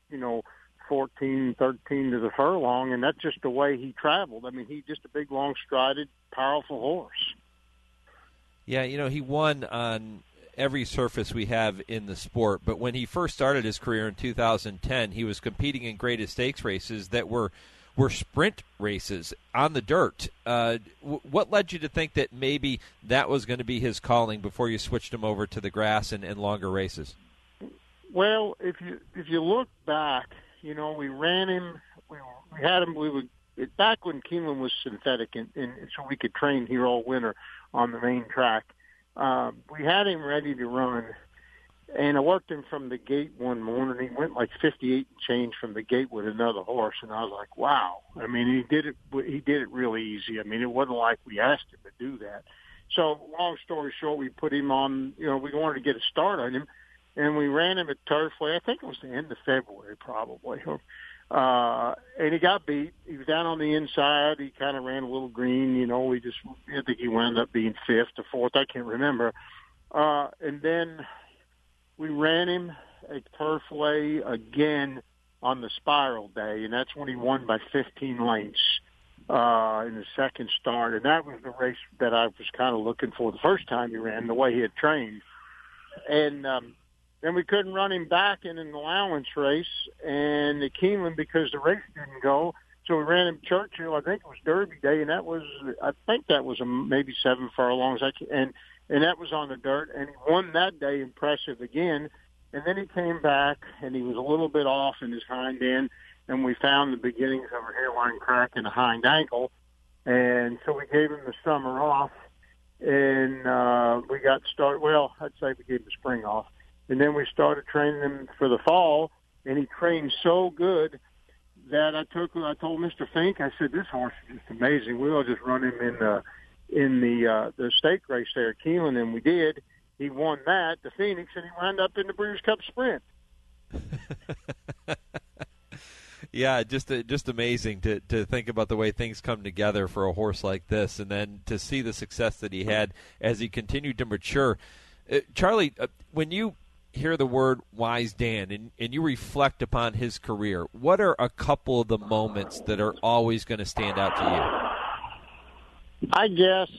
S26: 14, 13 to the furlong, and that's just the way he traveled. I mean, he's just a big, long-strided, powerful horse.
S4: Yeah, he won on every surface we have in the sport, but when he first started his career in 2010, he was competing in graded stakes races that were sprint races on the dirt. What led you to think that maybe that was going to be his calling before you switched him over to the grass and longer races?
S26: Well, if you look back, we ran him. We had him. Back when Keeneland was synthetic, and so we could train here all winter on the main track. We had him ready to run. And I worked him from the gate one morning. He went like 58 and change from the gate with another horse, and I was like, "Wow!" I mean, he did it really easy. I mean, it wasn't like we asked him to do that. So, long story short, we put him on. We wanted to get a start on him, and we ran him at Turfway. I think it was the end of February, probably. And he got beat. He was down on the inside. He kind of ran a little green. I think he wound up being 5th or 4th. I can't remember. And then we ran him at Turfway again on the Spiral Day, and that's when he won by 15 lengths in the second start. And that was the race that I was kind of looking for the first time he ran, the way he had trained. And then we couldn't run him back in an allowance race and the Keeneland because the race didn't go. So we ran him Churchill. I think it was Derby Day, and I think that was maybe 7 furlongs. And that was on the dirt, and he won that day, impressive again. And then he came back, and he was a little bit off in his hind end, and we found the beginnings of a hairline crack in the hind ankle. And so we gave him the summer off, and we got started. Well, I'd say we gave him the spring off. And then we started training him for the fall, and he trained so good that I told Mr. Fink, I said, this horse is just amazing. We'll just run him in the stake race there at Keeneland, and we did. He won that, the Phoenix, and he wound up in the Breeders' Cup Sprint.
S4: Yeah, just amazing to think about the way things come together for a horse like this, and then to see the success that he had as he continued to mature. Charlie, when you hear the word Wise Dan and you reflect upon his career, what are a couple of the moments that are always going to stand out to you?
S26: I guess,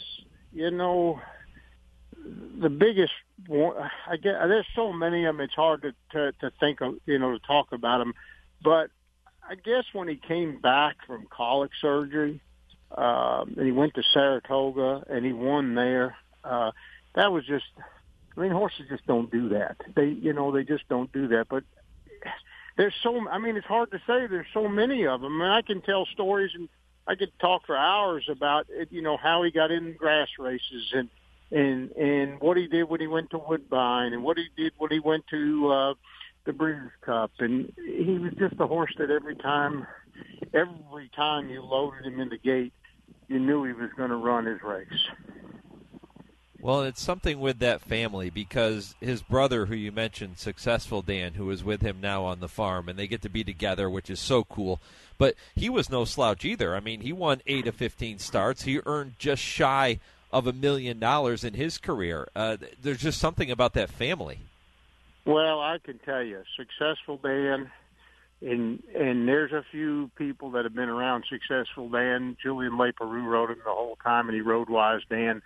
S26: the biggest one, there's so many of them, it's hard to think of, to talk about them. But I guess when he came back from colic surgery, and he went to Saratoga and he won there, that was just, horses just don't do that. They just don't do that. But there's so. I mean, it's hard to say. There's so many of them, and I can tell stories, and I could talk for hours about it, you know, how he got in grass races and what he did when he went to Woodbine and what he did when he went to the Breeders' Cup. And he was just a horse that every time you loaded him in the gate, you knew he was going to run his race.
S4: Well, it's something with that family because his brother, who you mentioned, Successful Dan, who is with him now on the farm, and they get to be together, which is so cool. But he was no slouch either. I mean, he won 8 of 15 starts. He earned just shy of $1 million in his career. There's just something about that family.
S26: Well, I can tell you, Successful Dan, and there's a few people that have been around Successful Dan. Julian Leparoux rode him the whole time, and he rode Wise Dan.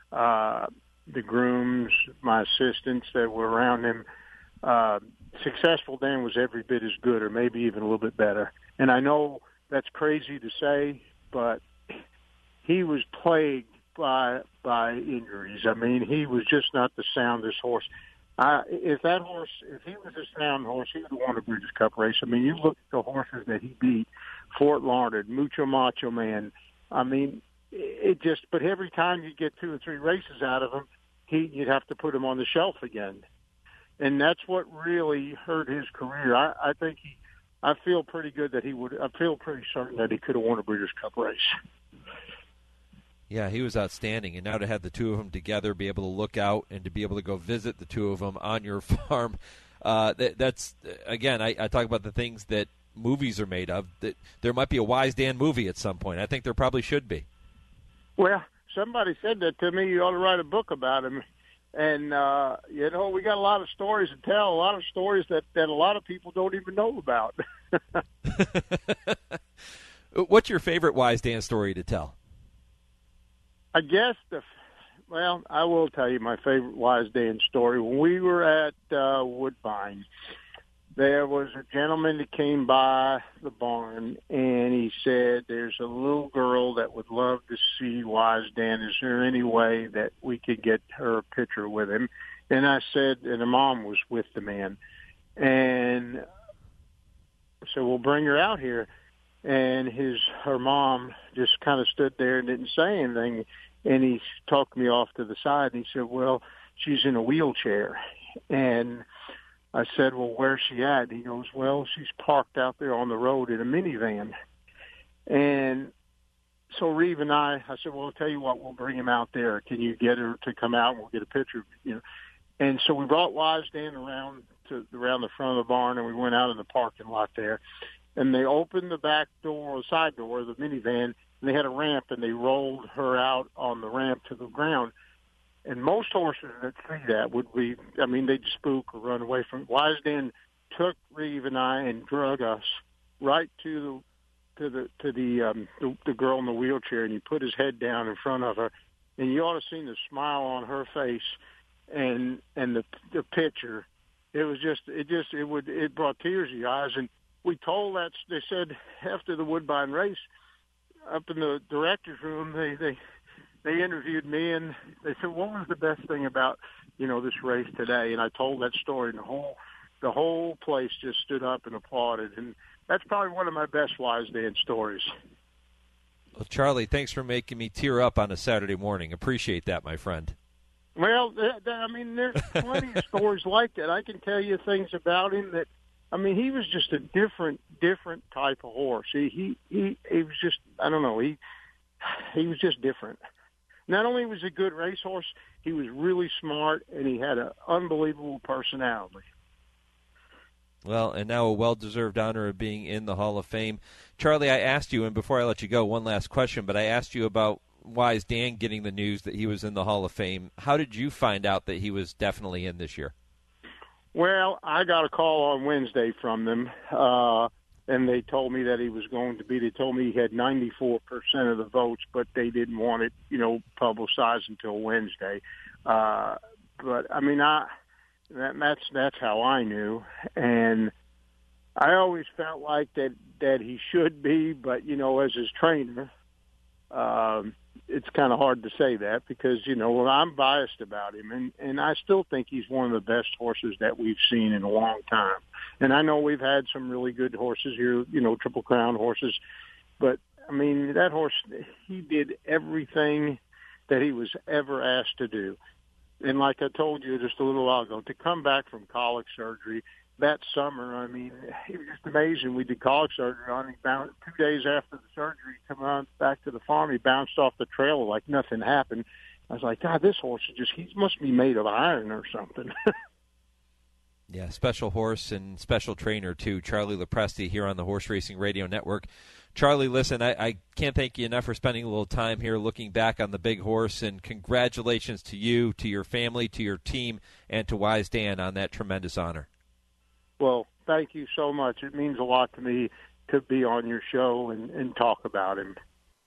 S26: The grooms, my assistants that were around him, Successful Dan was every bit as good or maybe even a little bit better. And I know that's crazy to say, but he was plagued by injuries. I mean, he was just not the soundest horse. If he was a sound horse, he would have won a Breeders' Cup race. I mean, you look at the horses that he beat, Fort Larned, Mucho Macho Man. I mean, but every time you get 2 or 3 races out of him, you'd have to put him on the shelf again. And that's what really hurt his career. I feel pretty good that I feel pretty certain that he could have won a Breeders' Cup race.
S4: Yeah, he was outstanding. And now to have the two of them together, be able to look out and to be able to go visit the two of them on your farm, that's, again, I talk about the things that movies are made of. That there might be a Wise Dan movie at some point. I think there probably should be.
S26: Well, somebody said that to me. You ought to write a book about him. And, you know, we got a lot of stories to tell, a lot of stories that a lot of people don't even know about.
S4: What's your favorite Wise Dan story to tell?
S26: I guess I will tell you my favorite Wise Dan story. When we were at Woodbine, there was a gentleman that came by the barn, and he said, there's a little girl that would love to see Wise Dan. Is there any way that we could get her a picture with him? And I said, and the mom was with the man. And I said, well, bring her out here. And her mom just kind of stood there and didn't say anything. And he talked me off to the side, and he said, well, she's in a wheelchair. And I said, well, where's she at? He goes, well, she's parked out there on the road in a minivan. And so Reeve and I said, well, I'll tell you what, we'll bring him out there. Can you get her to come out and we'll get a picture? You know. And so we brought Wise Dan around the front of the barn, and we went out in the parking lot there. And they opened the back door, the side door of the minivan, and they had a ramp, and they rolled her out on the ramp to the ground. And most horses that see that they'd spook or run away from it. Wise Dan took Reeve and I and drug us right to the girl in the wheelchair, and he put his head down in front of her, and you ought to seen the smile on her face and the picture. It brought tears to your eyes. And we told that, they said after the Woodbine race, up in the director's room, they interviewed me, and they said, what was the best thing about, this race today? And I told that story, and the whole place just stood up and applauded. And that's probably one of my best Wise Dan stories.
S4: Well, Charlie, thanks for making me tear up on a Saturday morning. Appreciate that, my friend.
S26: Well, there's plenty of stories like that. I can tell you things about him that, he was just a different type of horse. He was just, I don't know, he was just different. Not only was he a good racehorse, he was really smart, and he had an unbelievable personality.
S4: Well, and now a well-deserved honor of being in the Hall of Fame. Charlie, I asked you, and before I let you go, one last question, but I asked you about Wise Dan getting the news that he was in the Hall of Fame. How did you find out that he was definitely in this year?
S26: Well, I got a call on Wednesday from them, and they told me that he was going to be. They told me he had 94% of the votes, but they didn't want it, publicized until Wednesday. But that's how I knew, and I always felt like that he should be, but as his trainer, it's kind of hard to say that because I'm biased about him, and I still think he's one of the best horses that we've seen in a long time. And I know we've had some really good horses here, Triple Crown horses, but I mean, that horse, he did everything that he was ever asked to do. And like I told you just a little while ago, to come back from colic surgery that summer, I mean, it was just amazing. We did colic surgery on him. 2 days after the surgery, come on back to the farm, he bounced off the trailer like nothing happened. I was like, God, this horse he must be made of iron or something.
S4: Yeah, special horse and special trainer, too. Charlie Lopresti here on the Horse Racing Radio Network. Charlie, listen, I can't thank you enough for spending a little time here looking back on the big horse, and congratulations to you, to your family, to your team, and to Wise Dan on that tremendous honor.
S26: Well, thank you so much. It means a lot to me to be on your show and talk about him.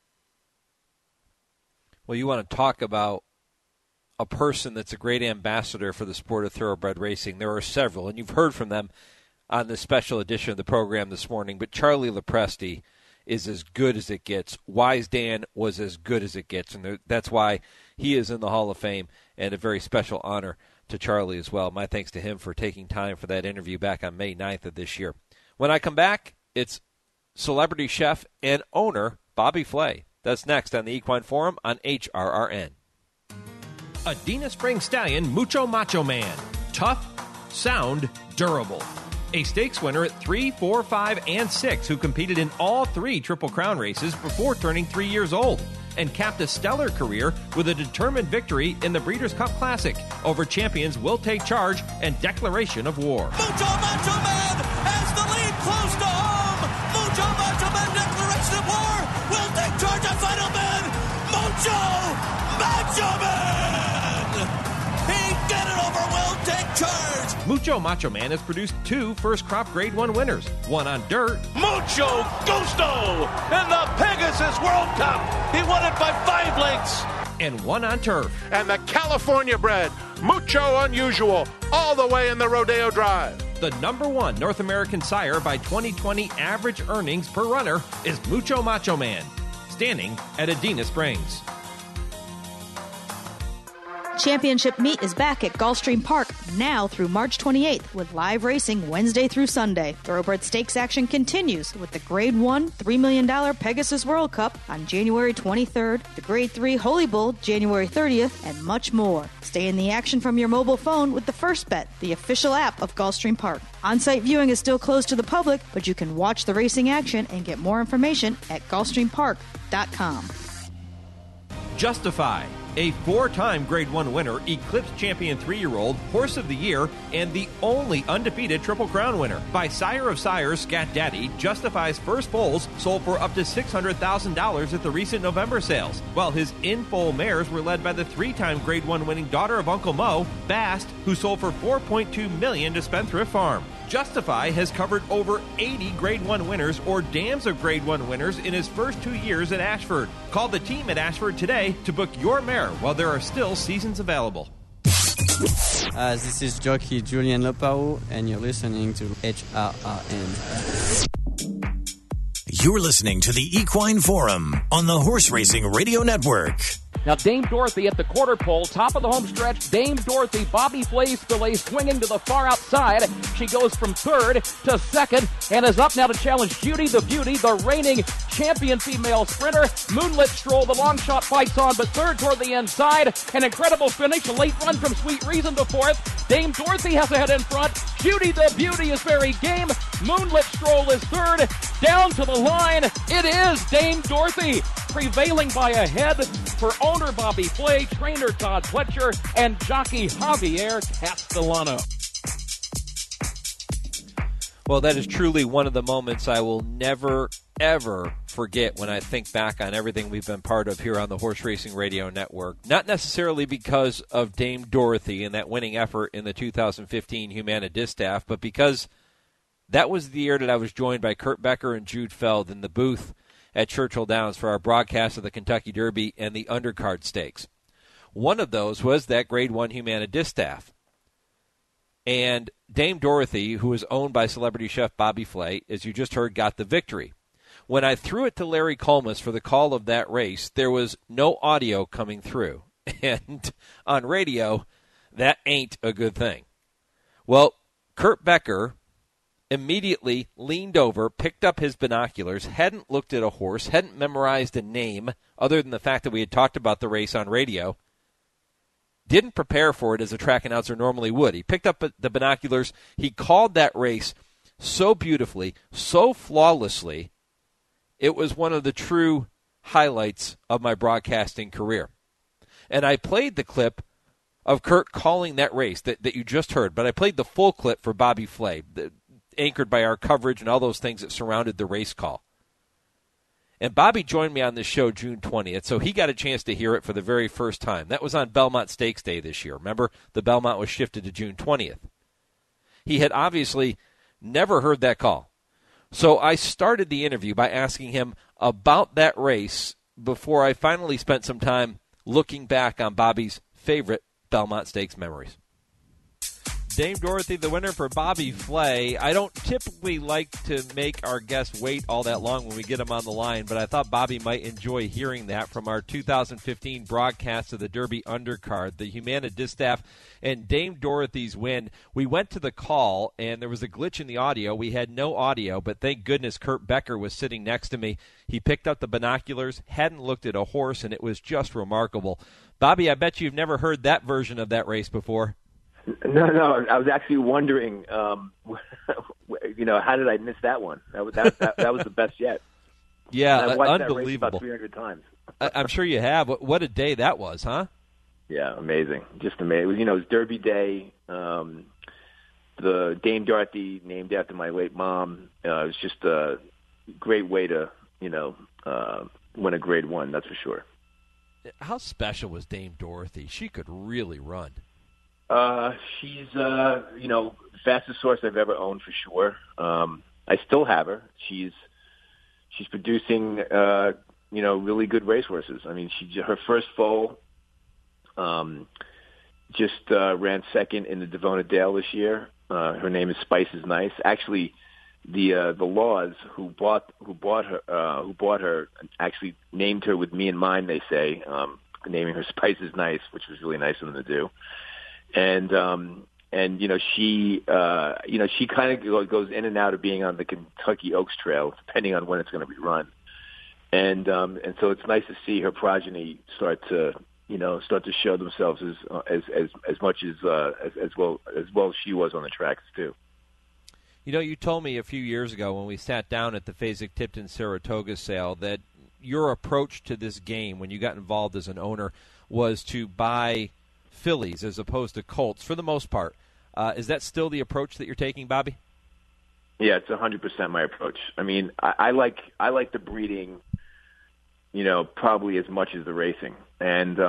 S4: Well, you want to talk about a person that's a great ambassador for the sport of thoroughbred racing. There are several, and you've heard from them on this special edition of the program this morning. But Charlie Lopresti is as good as it gets. Wise Dan was as good as it gets, and that's why he is in the Hall of Fame, and a very special honor to Charlie as well. My thanks to him for taking time for that interview back on May 9th of this year. When I come back, it's celebrity chef and owner Bobby Flay. That's next on the Equine Forum on HRRN.
S7: Adena Springs Stallion Mucho Macho Man. Tough, sound, durable. A stakes winner at 3, 4, 5, and 6 who competed in all 3 Triple Crown races before turning 3 years old and capped a stellar career with a determined victory in the Breeders' Cup Classic over champions Will Take Charge and Declaration of War.
S2: Mucho Macho Man has the lead close to home. Mucho Macho Man, Declaration of War, Will Take Charge of Final Man. Mucho Macho Man! He did it over Will Take Charge.
S7: Mucho Macho Man has produced 2 first-crop Grade 1 winners, one on dirt.
S2: Mucho Gusto in the Pegasus World Cup. He won it by 5 lengths.
S7: And one on turf.
S21: And the California bred, Mucho Unusual, all the way in the Rodeo Drive.
S7: The #1 North American sire by 2020 average earnings per runner is Mucho Macho Man, standing at Adena Springs.
S11: Championship Meet is back at Gulfstream Park now through March 28th with live racing Wednesday through Sunday. Thoroughbred Stakes action continues with the Grade 1 $3 million Pegasus World Cup on January 23rd, the Grade 3 Holy Bull January 30th, and much more. Stay in the action from your mobile phone with the First Bet, the official app of Gulfstream Park. On-site viewing is still closed to the public, but you can watch the racing action and get more information at GulfstreamPark.com.
S7: Justify, a 4-time Grade 1 winner, Eclipse Champion 3-year-old, Horse of the Year, and the only undefeated Triple Crown winner. By Sire of Sires, Scat Daddy, Justify's first foals sold for up to $600,000 at the recent November sales, while his in-foal mares were led by the 3-time Grade 1 winning daughter of Uncle Mo, Bast, who sold for $4.2 million to Spendthrift Farm. Justify has covered over 80 Grade 1 winners or dams of Grade 1 winners in his first 2 years at Ashford. Call the team at Ashford today to book your mare while there are still seasons available.
S22: This is jockey Julian Lopao, and you're listening to HRRN.
S1: You're listening to the Equine Forum on the Horse Racing Radio Network.
S12: Now Dame Dorothy at the quarter pole, top of the home stretch. Dame Dorothy, Bobby Flay's fillet swinging to the far outside. She goes from third to second and is up now to challenge Judy the Beauty, the reigning champion female sprinter. Moonlit Stroll, the long shot fights on, but third toward the inside. An incredible finish, a late run from Sweet Reason to fourth. Dame Dorothy has a head in front. Judy the Beauty is very game. Moonlit Stroll is third. Down to the line, it is Dame Dorothy, prevailing by a head for owner Bobby Flay, trainer Todd Fletcher, and jockey Javier Castellano.
S4: Well, that is truly one of the moments I will never, ever forget when I think back on everything we've been part of here on the Horse Racing Radio Network. Not necessarily because of Dame Dorothy and that winning effort in the 2015 Humana Distaff, but because that was the year that I was joined by Kurt Becker and Jude Feld in the booth at Churchill Downs for our broadcast of the Kentucky Derby and the Undercard Stakes. One of those was that Grade 1 Humana Distaff. And Dame Dorothy, who was owned by celebrity chef Bobby Flay, as you just heard, got the victory. When I threw it to Larry Colmus for the call of that race, there was no audio coming through. And on radio, that ain't a good thing. Well, Kurt Becker immediately leaned over, picked up his binoculars, hadn't looked at a horse, hadn't memorized a name other than the fact that we had talked about the race on radio, didn't prepare for it as a track announcer normally would. He picked up the binoculars. He called that race so beautifully, so flawlessly. It was one of the true highlights of my broadcasting career. And I played the clip of Kurt calling that race that you just heard, but I played the full clip for Bobby Flay, anchored by our coverage and all those things that surrounded the race call. And Bobby joined me on this show June 20th, so he got a chance to hear it for the very first time. That was on Belmont Stakes Day this year. Remember, the Belmont was shifted to June 20th. He had obviously never heard that call. So I started the interview by asking him about that race before I finally spent some time looking back on Bobby's favorite Belmont Stakes memories. Dame Dorothy, the winner for Bobby Flay. I don't typically like to make our guests wait all that long when we get them on the line, but I thought Bobby might enjoy hearing that from our 2015 broadcast of the Derby undercard, the Humana Distaff and Dame Dorothy's win. We went to the call, and there was a glitch in the audio. We had no audio, but thank goodness Kurt Becker was sitting next to me. He picked up the binoculars, hadn't looked at a horse, and it was just remarkable. Bobby, I bet you've never heard that version of that race before.
S13: No. I was actually wondering, how did I miss that one? That was the best yet.
S4: Yeah,
S13: and I've watched
S4: unbelievable.
S13: that race about 300 times.
S4: I'm sure you have. What a day that was, huh?
S13: Yeah, amazing. Just amazing. It was Derby Day. The Dame Dorothy, named after my late mom. It was just a great way to, win a Grade 1, that's for sure.
S4: How special was Dame Dorothy? She could really run.
S13: She's, fastest horse I've ever owned for sure. I still have her. She's producing, really good racehorses. I mean, her first foal, just ran second in the Devona Dale this year. Her name is Spice is Nice. Actually, the Laws who bought her actually named her with me in mind. They say, naming her Spice is Nice, which was really nice of them to do. And she kind of goes in and out of being on the Kentucky Oaks Trail, depending on when it's going to be run. And so it's nice to see her progeny start to show themselves as much as well as she was on the tracks too.
S4: You told me a few years ago when we sat down at the Fasig-Tipton Saratoga sale that your approach to this game when you got involved as an owner was to buy fillies as opposed to colts for the most part. Is that still the approach that you're taking, Bobby?
S13: Yeah, it's 100% my approach. I mean, I like the breeding, probably as much as the racing, and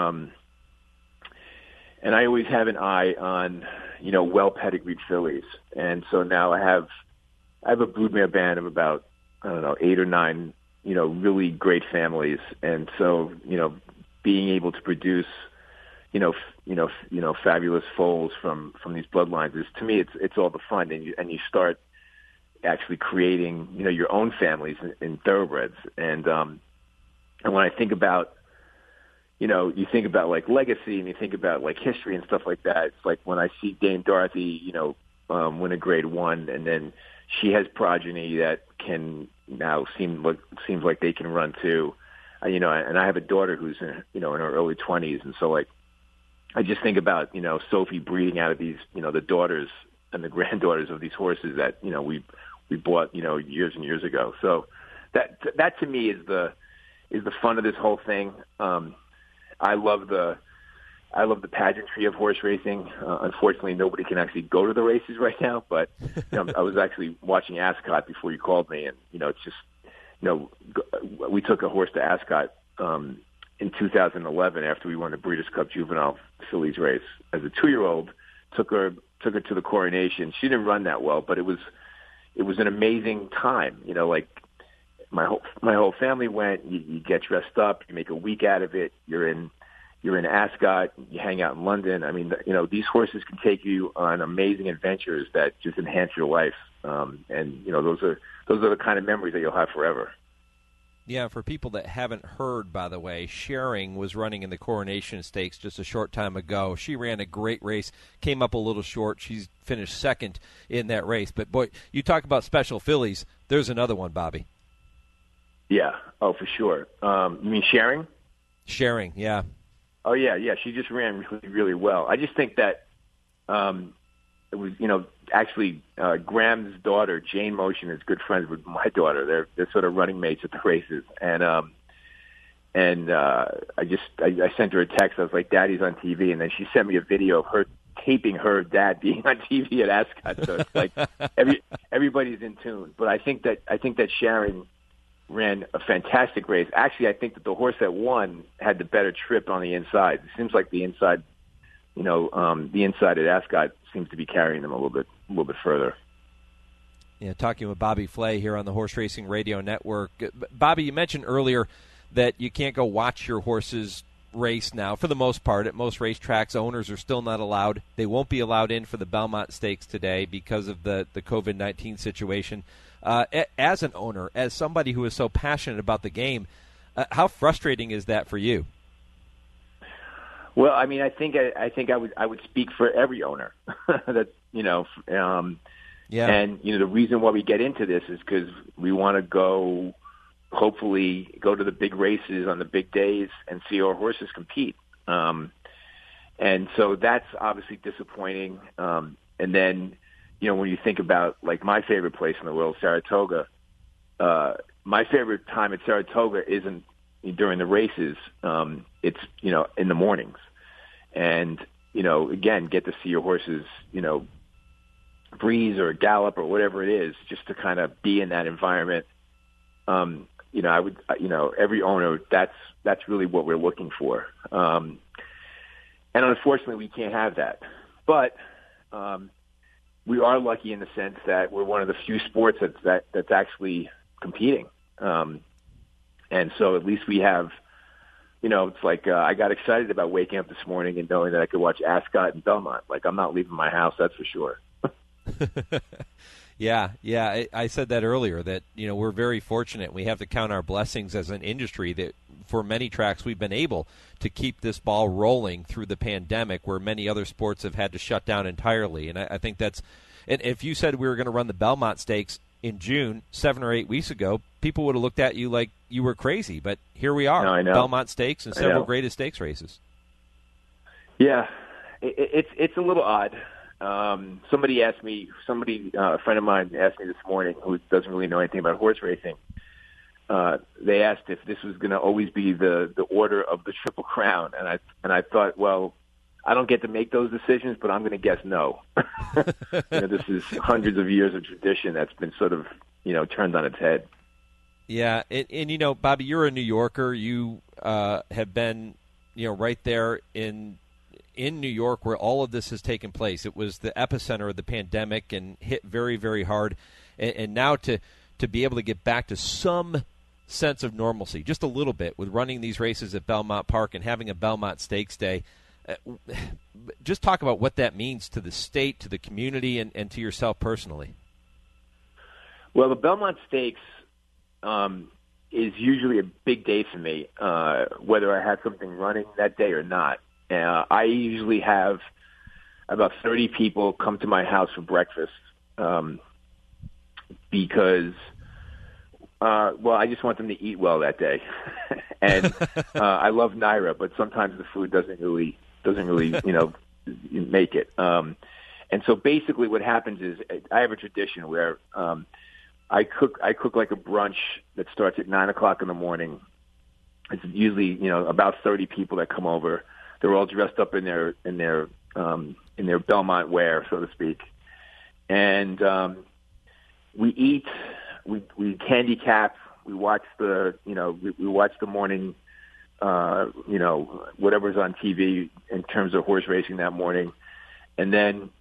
S13: I always have an eye on well pedigreed fillies, and so now I have a broodmare band of about 8 or 9 really great families, and so being able to produce fabulous foals from these bloodlines is, to me, it's all the fun, and you start actually creating your own families in thoroughbreds, and when I think about you think about like legacy and you think about like history and stuff like that. It's like when I see Dame Dorothy win a Grade 1, and then she has progeny that can now seems like they can run too. And I have a daughter who's in her early 20s, and so like I just think about, Sophie breeding out of these, the daughters and the granddaughters of these horses that, we bought, years and years ago. So that to me is the fun of this whole thing. I love the pageantry of horse racing. Unfortunately, nobody can actually go to the races right now, but I was actually watching Ascot before you called me, and, it's just, we took a horse to Ascot, in 2011 after we won the Breeders' Cup Juvenile Fillies race. As a 2-year-old, took her to the coronation. She didn't run that well, but it was an amazing time. Like my whole family went. You get dressed up, you make a week out of it. You're in Ascot, you hang out in London. I mean, these horses can take you on amazing adventures that just enhance your life. And those are the kind of memories that you'll have forever.
S4: Yeah, for people that haven't heard, by the way, Schering was running in the Coronation Stakes just a short time ago. She ran a great race, came up a little short. She's finished second in that race. But, boy, you talk about special fillies. There's another one, Bobby.
S13: Yeah. Oh, for sure. You mean Schering?
S4: Schering, yeah.
S13: Oh, yeah. She just ran really, really well. I just think that it was, actually Graham's daughter, Jane Motion, is good friends with my daughter. They're sort of running mates at the races. And I sent her a text. I was like, Daddy's on TV. And then she sent me a video of her taping her dad being on TV at Ascot. So it's like everybody's in tune. But I think that Schering ran a fantastic race. Actually, I think that the horse that won had the better trip on the inside. It seems like the inside, the inside at Ascot seems to be carrying them a little bit further.
S4: Yeah, talking with Bobby Flay here on the Horse Racing Radio Network. Bobby, you mentioned earlier that you can't go watch your horses race now. For the most part, at most racetracks, owners are still not allowed. They won't be allowed in for the Belmont Stakes today because of the COVID-19 situation. As an owner, as somebody who is so passionate about the game, how frustrating is that for you?
S13: Well, I mean, I think I would speak for every owner. That
S4: yeah.
S13: And the reason why we get into this is because we want to hopefully go to the big races on the big days and see our horses compete. And so that's obviously disappointing. And then, when you think about like my favorite place in the world, Saratoga, my favorite time at Saratoga isn't during the races. It's, in the mornings. And, again, get to see your horses, breeze or gallop or whatever it is, just to kind of be in that environment. I would, every owner, that's really what we're looking for. And unfortunately, we can't have that. But we are lucky in the sense that we're one of the few sports that's actually competing. And so at least we have, it's like I got excited about waking up this morning and knowing that I could watch Ascot and Belmont. Like, I'm not leaving my house, that's for sure.
S4: Yeah. I said that earlier, that, we're very fortunate. We have to count our blessings as an industry that for many tracks we've been able to keep this ball rolling through the pandemic where many other sports have had to shut down entirely. And I think that's – and if you said we were going to run the Belmont Stakes in June 7 or 8 weeks ago, people would have looked at you like you were crazy. But here we are,
S13: no, I know.
S4: Belmont Stakes and several greatest stakes races.
S13: Yeah, it's a little odd. Somebody asked me, a friend of mine asked me this morning, who doesn't really know anything about horse racing. They asked if this was going to always be the order of the Triple Crown, and I thought, well, I don't get to make those decisions, but I'm going to guess no. This is hundreds of years of tradition that's been sort of turned on its head.
S4: Yeah, and Bobby, you're a New Yorker. You have been right there in New York where all of this has taken place. It was the epicenter of the pandemic and hit very, very hard. And now to be able to get back to some sense of normalcy, just a little bit, with running these races at Belmont Park and having a Belmont Stakes Day, just talk about what that means to the state, to the community, and to yourself personally.
S13: Well, the Belmont Stakes is usually a big day for me, whether I have something running that day or not. I usually have about 30 people come to my house for breakfast because, I just want them to eat well that day. And I love Naira, but sometimes the food doesn't really make it. And so basically what happens is I have a tradition where I cook like a brunch that starts at 9:00 in the morning. It's usually about 30 people that come over. They're all dressed up in their Belmont wear, so to speak, and we eat. We candy cap. We watch the morning, whatever's on TV in terms of horse racing that morning, and then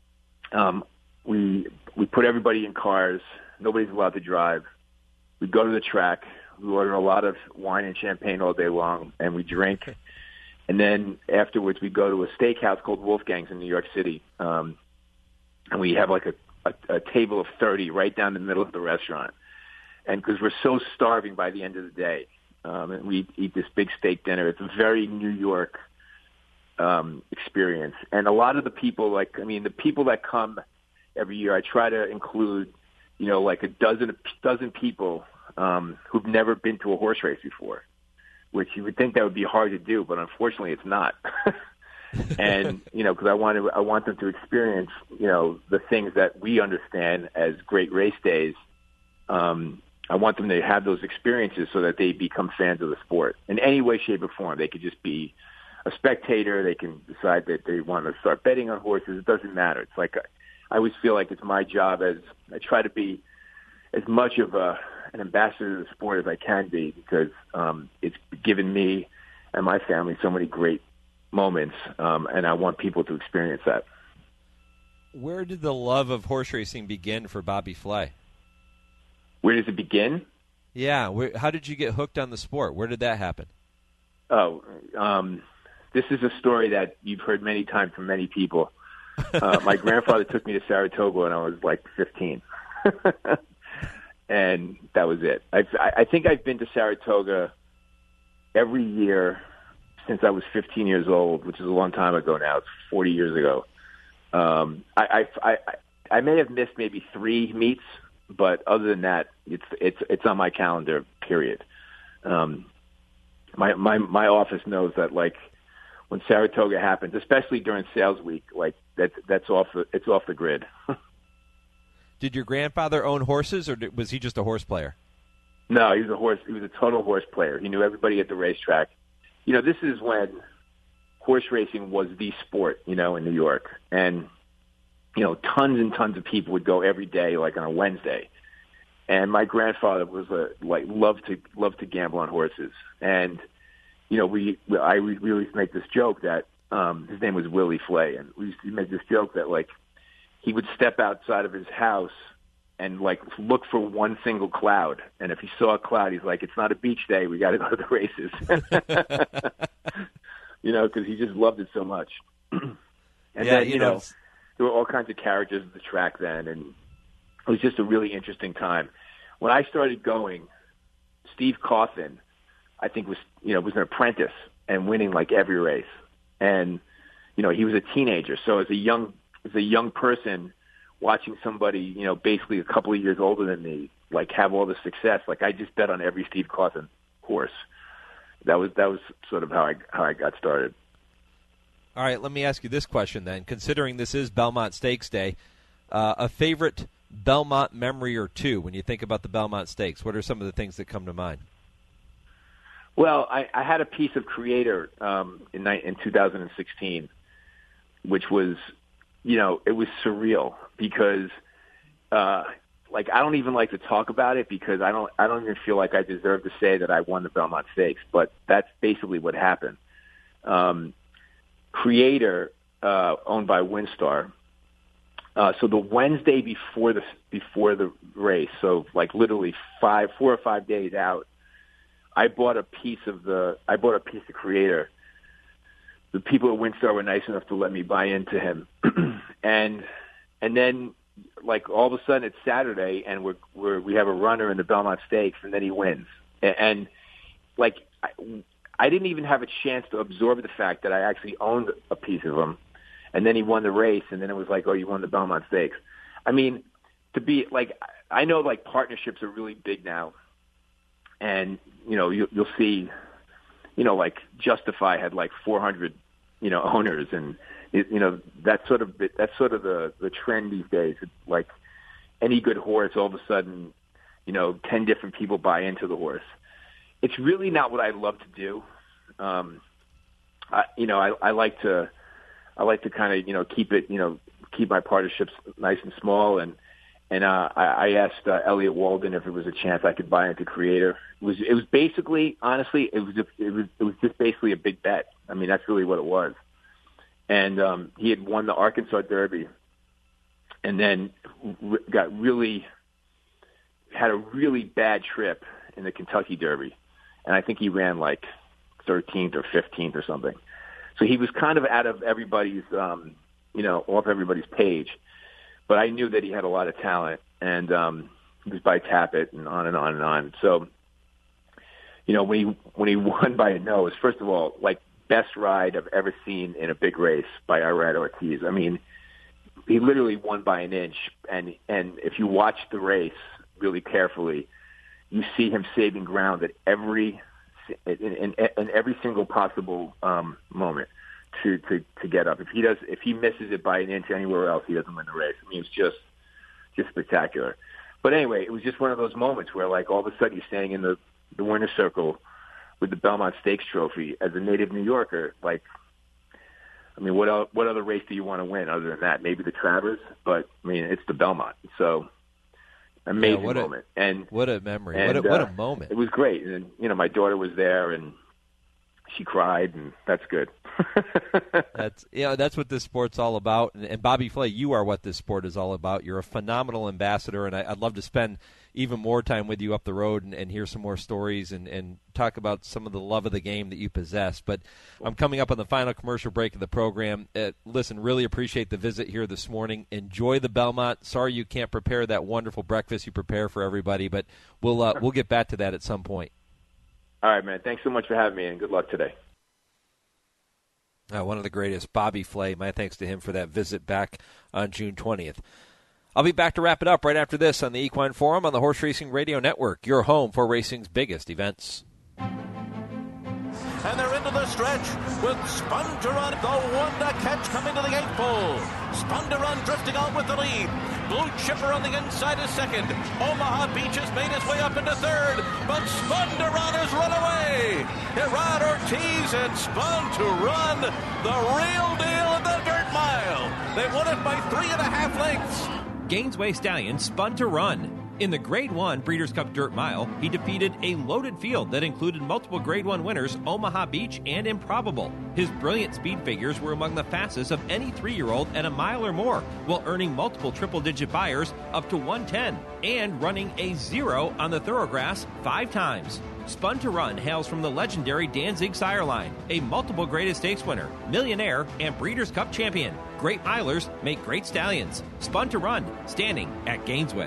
S13: we put everybody in cars. Nobody's allowed to drive. We go to the track. We order a lot of wine and champagne all day long, and we drink. And then afterwards, we go to a steakhouse called Wolfgang's in New York City, and we have like a table of 30 right down the middle of the restaurant. and because we're so starving by the end of the day, and we eat this big steak dinner. It's a very New York experience, and a lot of the people, the people that come every year, I try to include, like a dozen people who've never been to a horse race before, which you would think that would be hard to do, but unfortunately, it's not. And because I want them to experience, the things that we understand as great race days. I want them to have those experiences so that they become fans of the sport in any way, shape, or form. They could just be a spectator. They can decide that they want to start betting on horses. It doesn't matter. It's like I always feel like it's my job as I try to be as much of an ambassador of the sport as I can be, because it's given me and my family so many great moments, and I want people to experience that.
S4: Where did the love of horse racing begin for Bobby Flay?
S13: Where does it begin?
S4: Yeah. How did you get hooked on the sport? Where did that happen?
S13: Oh, this is a story that you've heard many times from many people. My grandfather took me to Saratoga when I was like 15. And that was it. I think I've been to Saratoga every year since I was 15 years old, which is a long time ago now. It's 40 years ago. I may have missed maybe 3 meets, but other than that, it's on my calendar. Period. My office knows that, like, when Saratoga happens, especially during sales week, like it's off the grid.
S4: Did your grandfather own horses, or was he just a horse player?
S13: No, he was a total horse player. He knew everybody at the racetrack. This is when horse racing was the sport, in New York, and tons and tons of people would go every day, like on a Wednesday. And my grandfather was loved to gamble on horses. And we used to make this joke that his name was Willie Flay, and we used to make this joke that like he would step outside of his house and like look for one single cloud, and if he saw a cloud, he's like, "It's not a beach day. We got to go to the races." Because he just loved it so much. And then there were all kinds of characters at the track then, and it was just a really interesting time. When I started going, Steve Coffin, I think was an apprentice and winning like every race, and he was a teenager. So as a young person watching somebody basically a couple of years older than me like have all the success, like I just bet on every Steve Coffin horse. That was sort of how I got started.
S4: All right, let me ask you this question then. Considering this is Belmont Stakes Day, a favorite Belmont memory or two when you think about the Belmont Stakes? What are some of the things that come to mind?
S13: Well, I had a piece of Creator in 2016, which was, it was surreal because, I don't even like to talk about it because I don't even feel like I deserve to say that I won the Belmont Stakes, but that's basically what happened. Creator, owned by WinStar. So the Wednesday before the race, so like literally 4 or 5 days out, I bought a piece of Creator. The people at WinStar were nice enough to let me buy into him, and then like all of a sudden it's Saturday and we have a runner in the Belmont Stakes, and then he wins, and like I didn't even have a chance to absorb the fact that I actually owned a piece of him, and then he won the race, and then it was like, oh, you won the Belmont Stakes. I mean, to be like, I know like partnerships are really big now, and you'll see, like Justify had like 400, owners, and that's sort of the trend these days. It's like any good horse, all of a sudden, 10 different people buy into the horse. It's really not what I love to do. I like to kind of keep my partnerships nice and small, and I asked Elliot Walden if it was a chance I could buy into Creator. It was basically, honestly, it was just basically a big bet. I mean, that's really what it was. And he had won the Arkansas Derby, and then had a really bad trip in the Kentucky Derby, and I think he ran like 13th or 15th or something. So he was kind of out of everybody's, off everybody's page. But I knew that he had a lot of talent, and was by Tapit and on and on and on. So, you know, when he won by a nose, first of all, like, best ride I've ever seen in a big race by Irad Ortiz. I mean, he literally won by an inch, and if you watch the race really carefully, you see him saving ground at in every single possible moment to get up. If he misses it by an inch anywhere else, he doesn't win the race. I mean, it's just spectacular. But anyway, it was just one of those moments where, like, all of a sudden you're standing in the winner's circle with the Belmont Stakes trophy as a native New Yorker. Like, I mean, what other race do you want to win other than that? Maybe the Travers, but I mean, it's the Belmont. So amazing moment. And
S4: what a memory.
S13: And,
S4: what a moment.
S13: It was great. And, you know, my daughter was there and she cried, and that's good.
S4: That's what this sport's all about. And Bobby Flay, you are what this sport is all about. You're a phenomenal ambassador, and I'd love to spend even more time with you up the road and hear some more stories and talk about some of the love of the game that you possess. But I'm coming up on the final commercial break of the program. Listen, really appreciate the visit here this morning. Enjoy the Belmont. Sorry you can't prepare that wonderful breakfast you prepare for everybody, but we'll get back to that at some point.
S13: All right, man. Thanks so much for having me, and good luck today.
S4: One of the greatest, Bobby Flay. My thanks to him for that visit back on June 20th. I'll be back to wrap it up right after this on the Equine Forum on the Horse Racing Radio Network, your home for racing's biggest events.
S2: And they're into the stretch with Spun to Run, the one to catch coming to the 8th pole. Spun to Run drifting out with the lead. Blue Chipper on the inside is second. Omaha Beach has made his way up into third, but Spun to Run has run away. Irad Ortiz and Spun to Run, the real deal in the dirt mile. They won it by 3.5 lengths.
S7: Gainesway Stallion Spun to Run. In the Grade 1 Breeders' Cup Dirt Mile, he defeated a loaded field that included multiple Grade 1 winners, Omaha Beach and Improbable. His brilliant speed figures were among the fastest of any 3-year-old at a mile or more, while earning multiple triple-digit buyers up to 110 and running a 0 on the Thoroughgrass 5 times. Spun to Run hails from the legendary Danzig sire line, a multiple Graded Stakes winner, millionaire, and Breeders' Cup champion. Great milers make great stallions. Spun to Run, standing at Gainesway.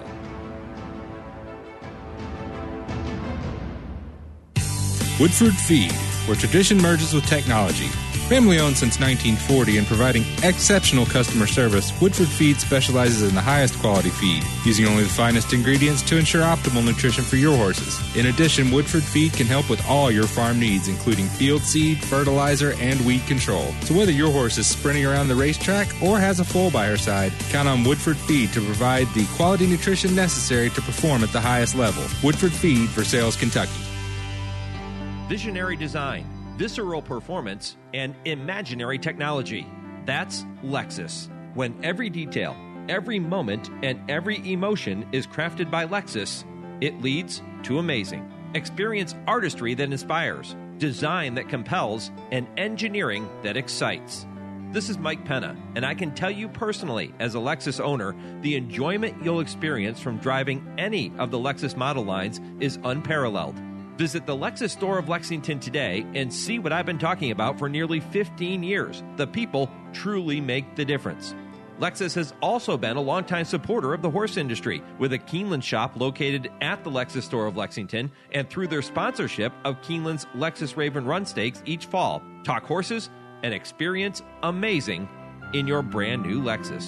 S14: Woodford Feed, where tradition merges with technology. Family owned since 1940 and providing exceptional customer service, Woodford Feed specializes in the highest quality feed, using only the finest ingredients to ensure optimal nutrition for your horses. In addition, Woodford Feed can help with all your farm needs, including field seed, fertilizer, and weed control. So whether your horse is sprinting around the racetrack or has a foal by her side, count on Woodford Feed to provide the quality nutrition necessary to perform at the highest level. Woodford Feed for Sales, Kentucky.
S7: Visionary design, visceral performance, and imaginary technology. That's Lexus. When every detail, every moment, and every emotion is crafted by Lexus, it leads to amazing. Experience artistry that inspires, design that compels, and engineering that excites. This is Mike Penna, and I can tell you personally, as a Lexus owner, the enjoyment you'll experience from driving any of the Lexus model lines is unparalleled. Visit the Lexus store of Lexington today and see what I've been talking about for nearly 15 years. The people truly make the difference. Lexus has also been a longtime supporter of the horse industry, with a Keeneland shop located at the Lexus store of Lexington and through their sponsorship of Keeneland's Lexus Raven Run Stakes each fall. Talk horses and experience amazing in your brand new Lexus.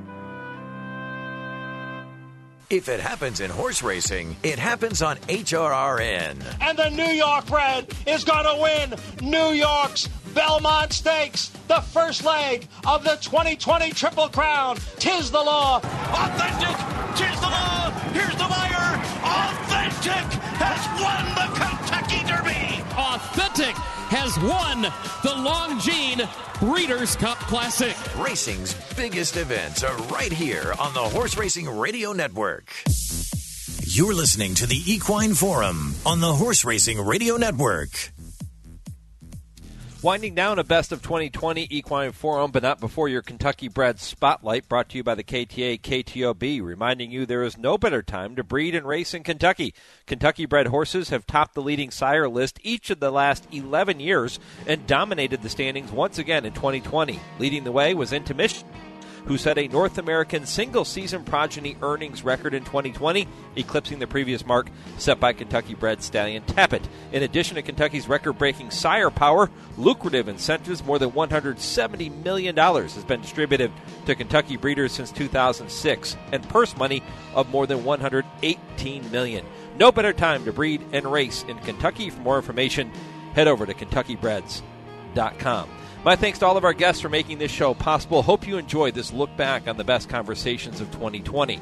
S1: If it happens in horse racing, it happens on HRRN.
S10: And the New York Red is going to win New York's Belmont Stakes, the first leg of the 2020 Triple Crown. 'Tis the law.
S2: Authentic, 'tis the law. Here's the buyer. Authentic has won the Kentucky Derby.
S3: Authentic has won the Longines Breeders' Cup Classic.
S1: Racing's biggest events are right here on the Horse Racing Radio Network. You're listening to the Equine Forum on the Horse Racing Radio Network.
S4: Winding down a best of 2020 Equine Forum, but not before your Kentucky Bred Spotlight, brought to you by the KTA KTOB, reminding you there is no better time to breed and race in Kentucky. Kentucky bred horses have topped the leading sire list each of the last 11 years and dominated the standings once again in 2020. Leading the way was Intermission who set a North American single-season progeny earnings record in 2020, eclipsing the previous mark set by Kentucky-bred stallion Tappet. In addition to Kentucky's record-breaking sire power, lucrative incentives, more than $170 million has been distributed to Kentucky breeders since 2006, and purse money of more than $118 million. No better time to breed and race in Kentucky. For more information, head over to KentuckyBreds.com. My thanks to all of our guests for making this show possible. Hope you enjoyed this look back on the best conversations of 2020.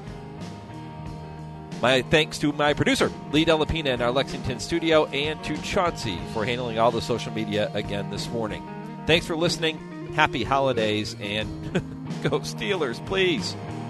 S4: My thanks to my producer, Lee Delapina, in our Lexington studio, and to Chauncey for handling all the social media again this morning. Thanks for listening. Happy holidays, and go Steelers, please.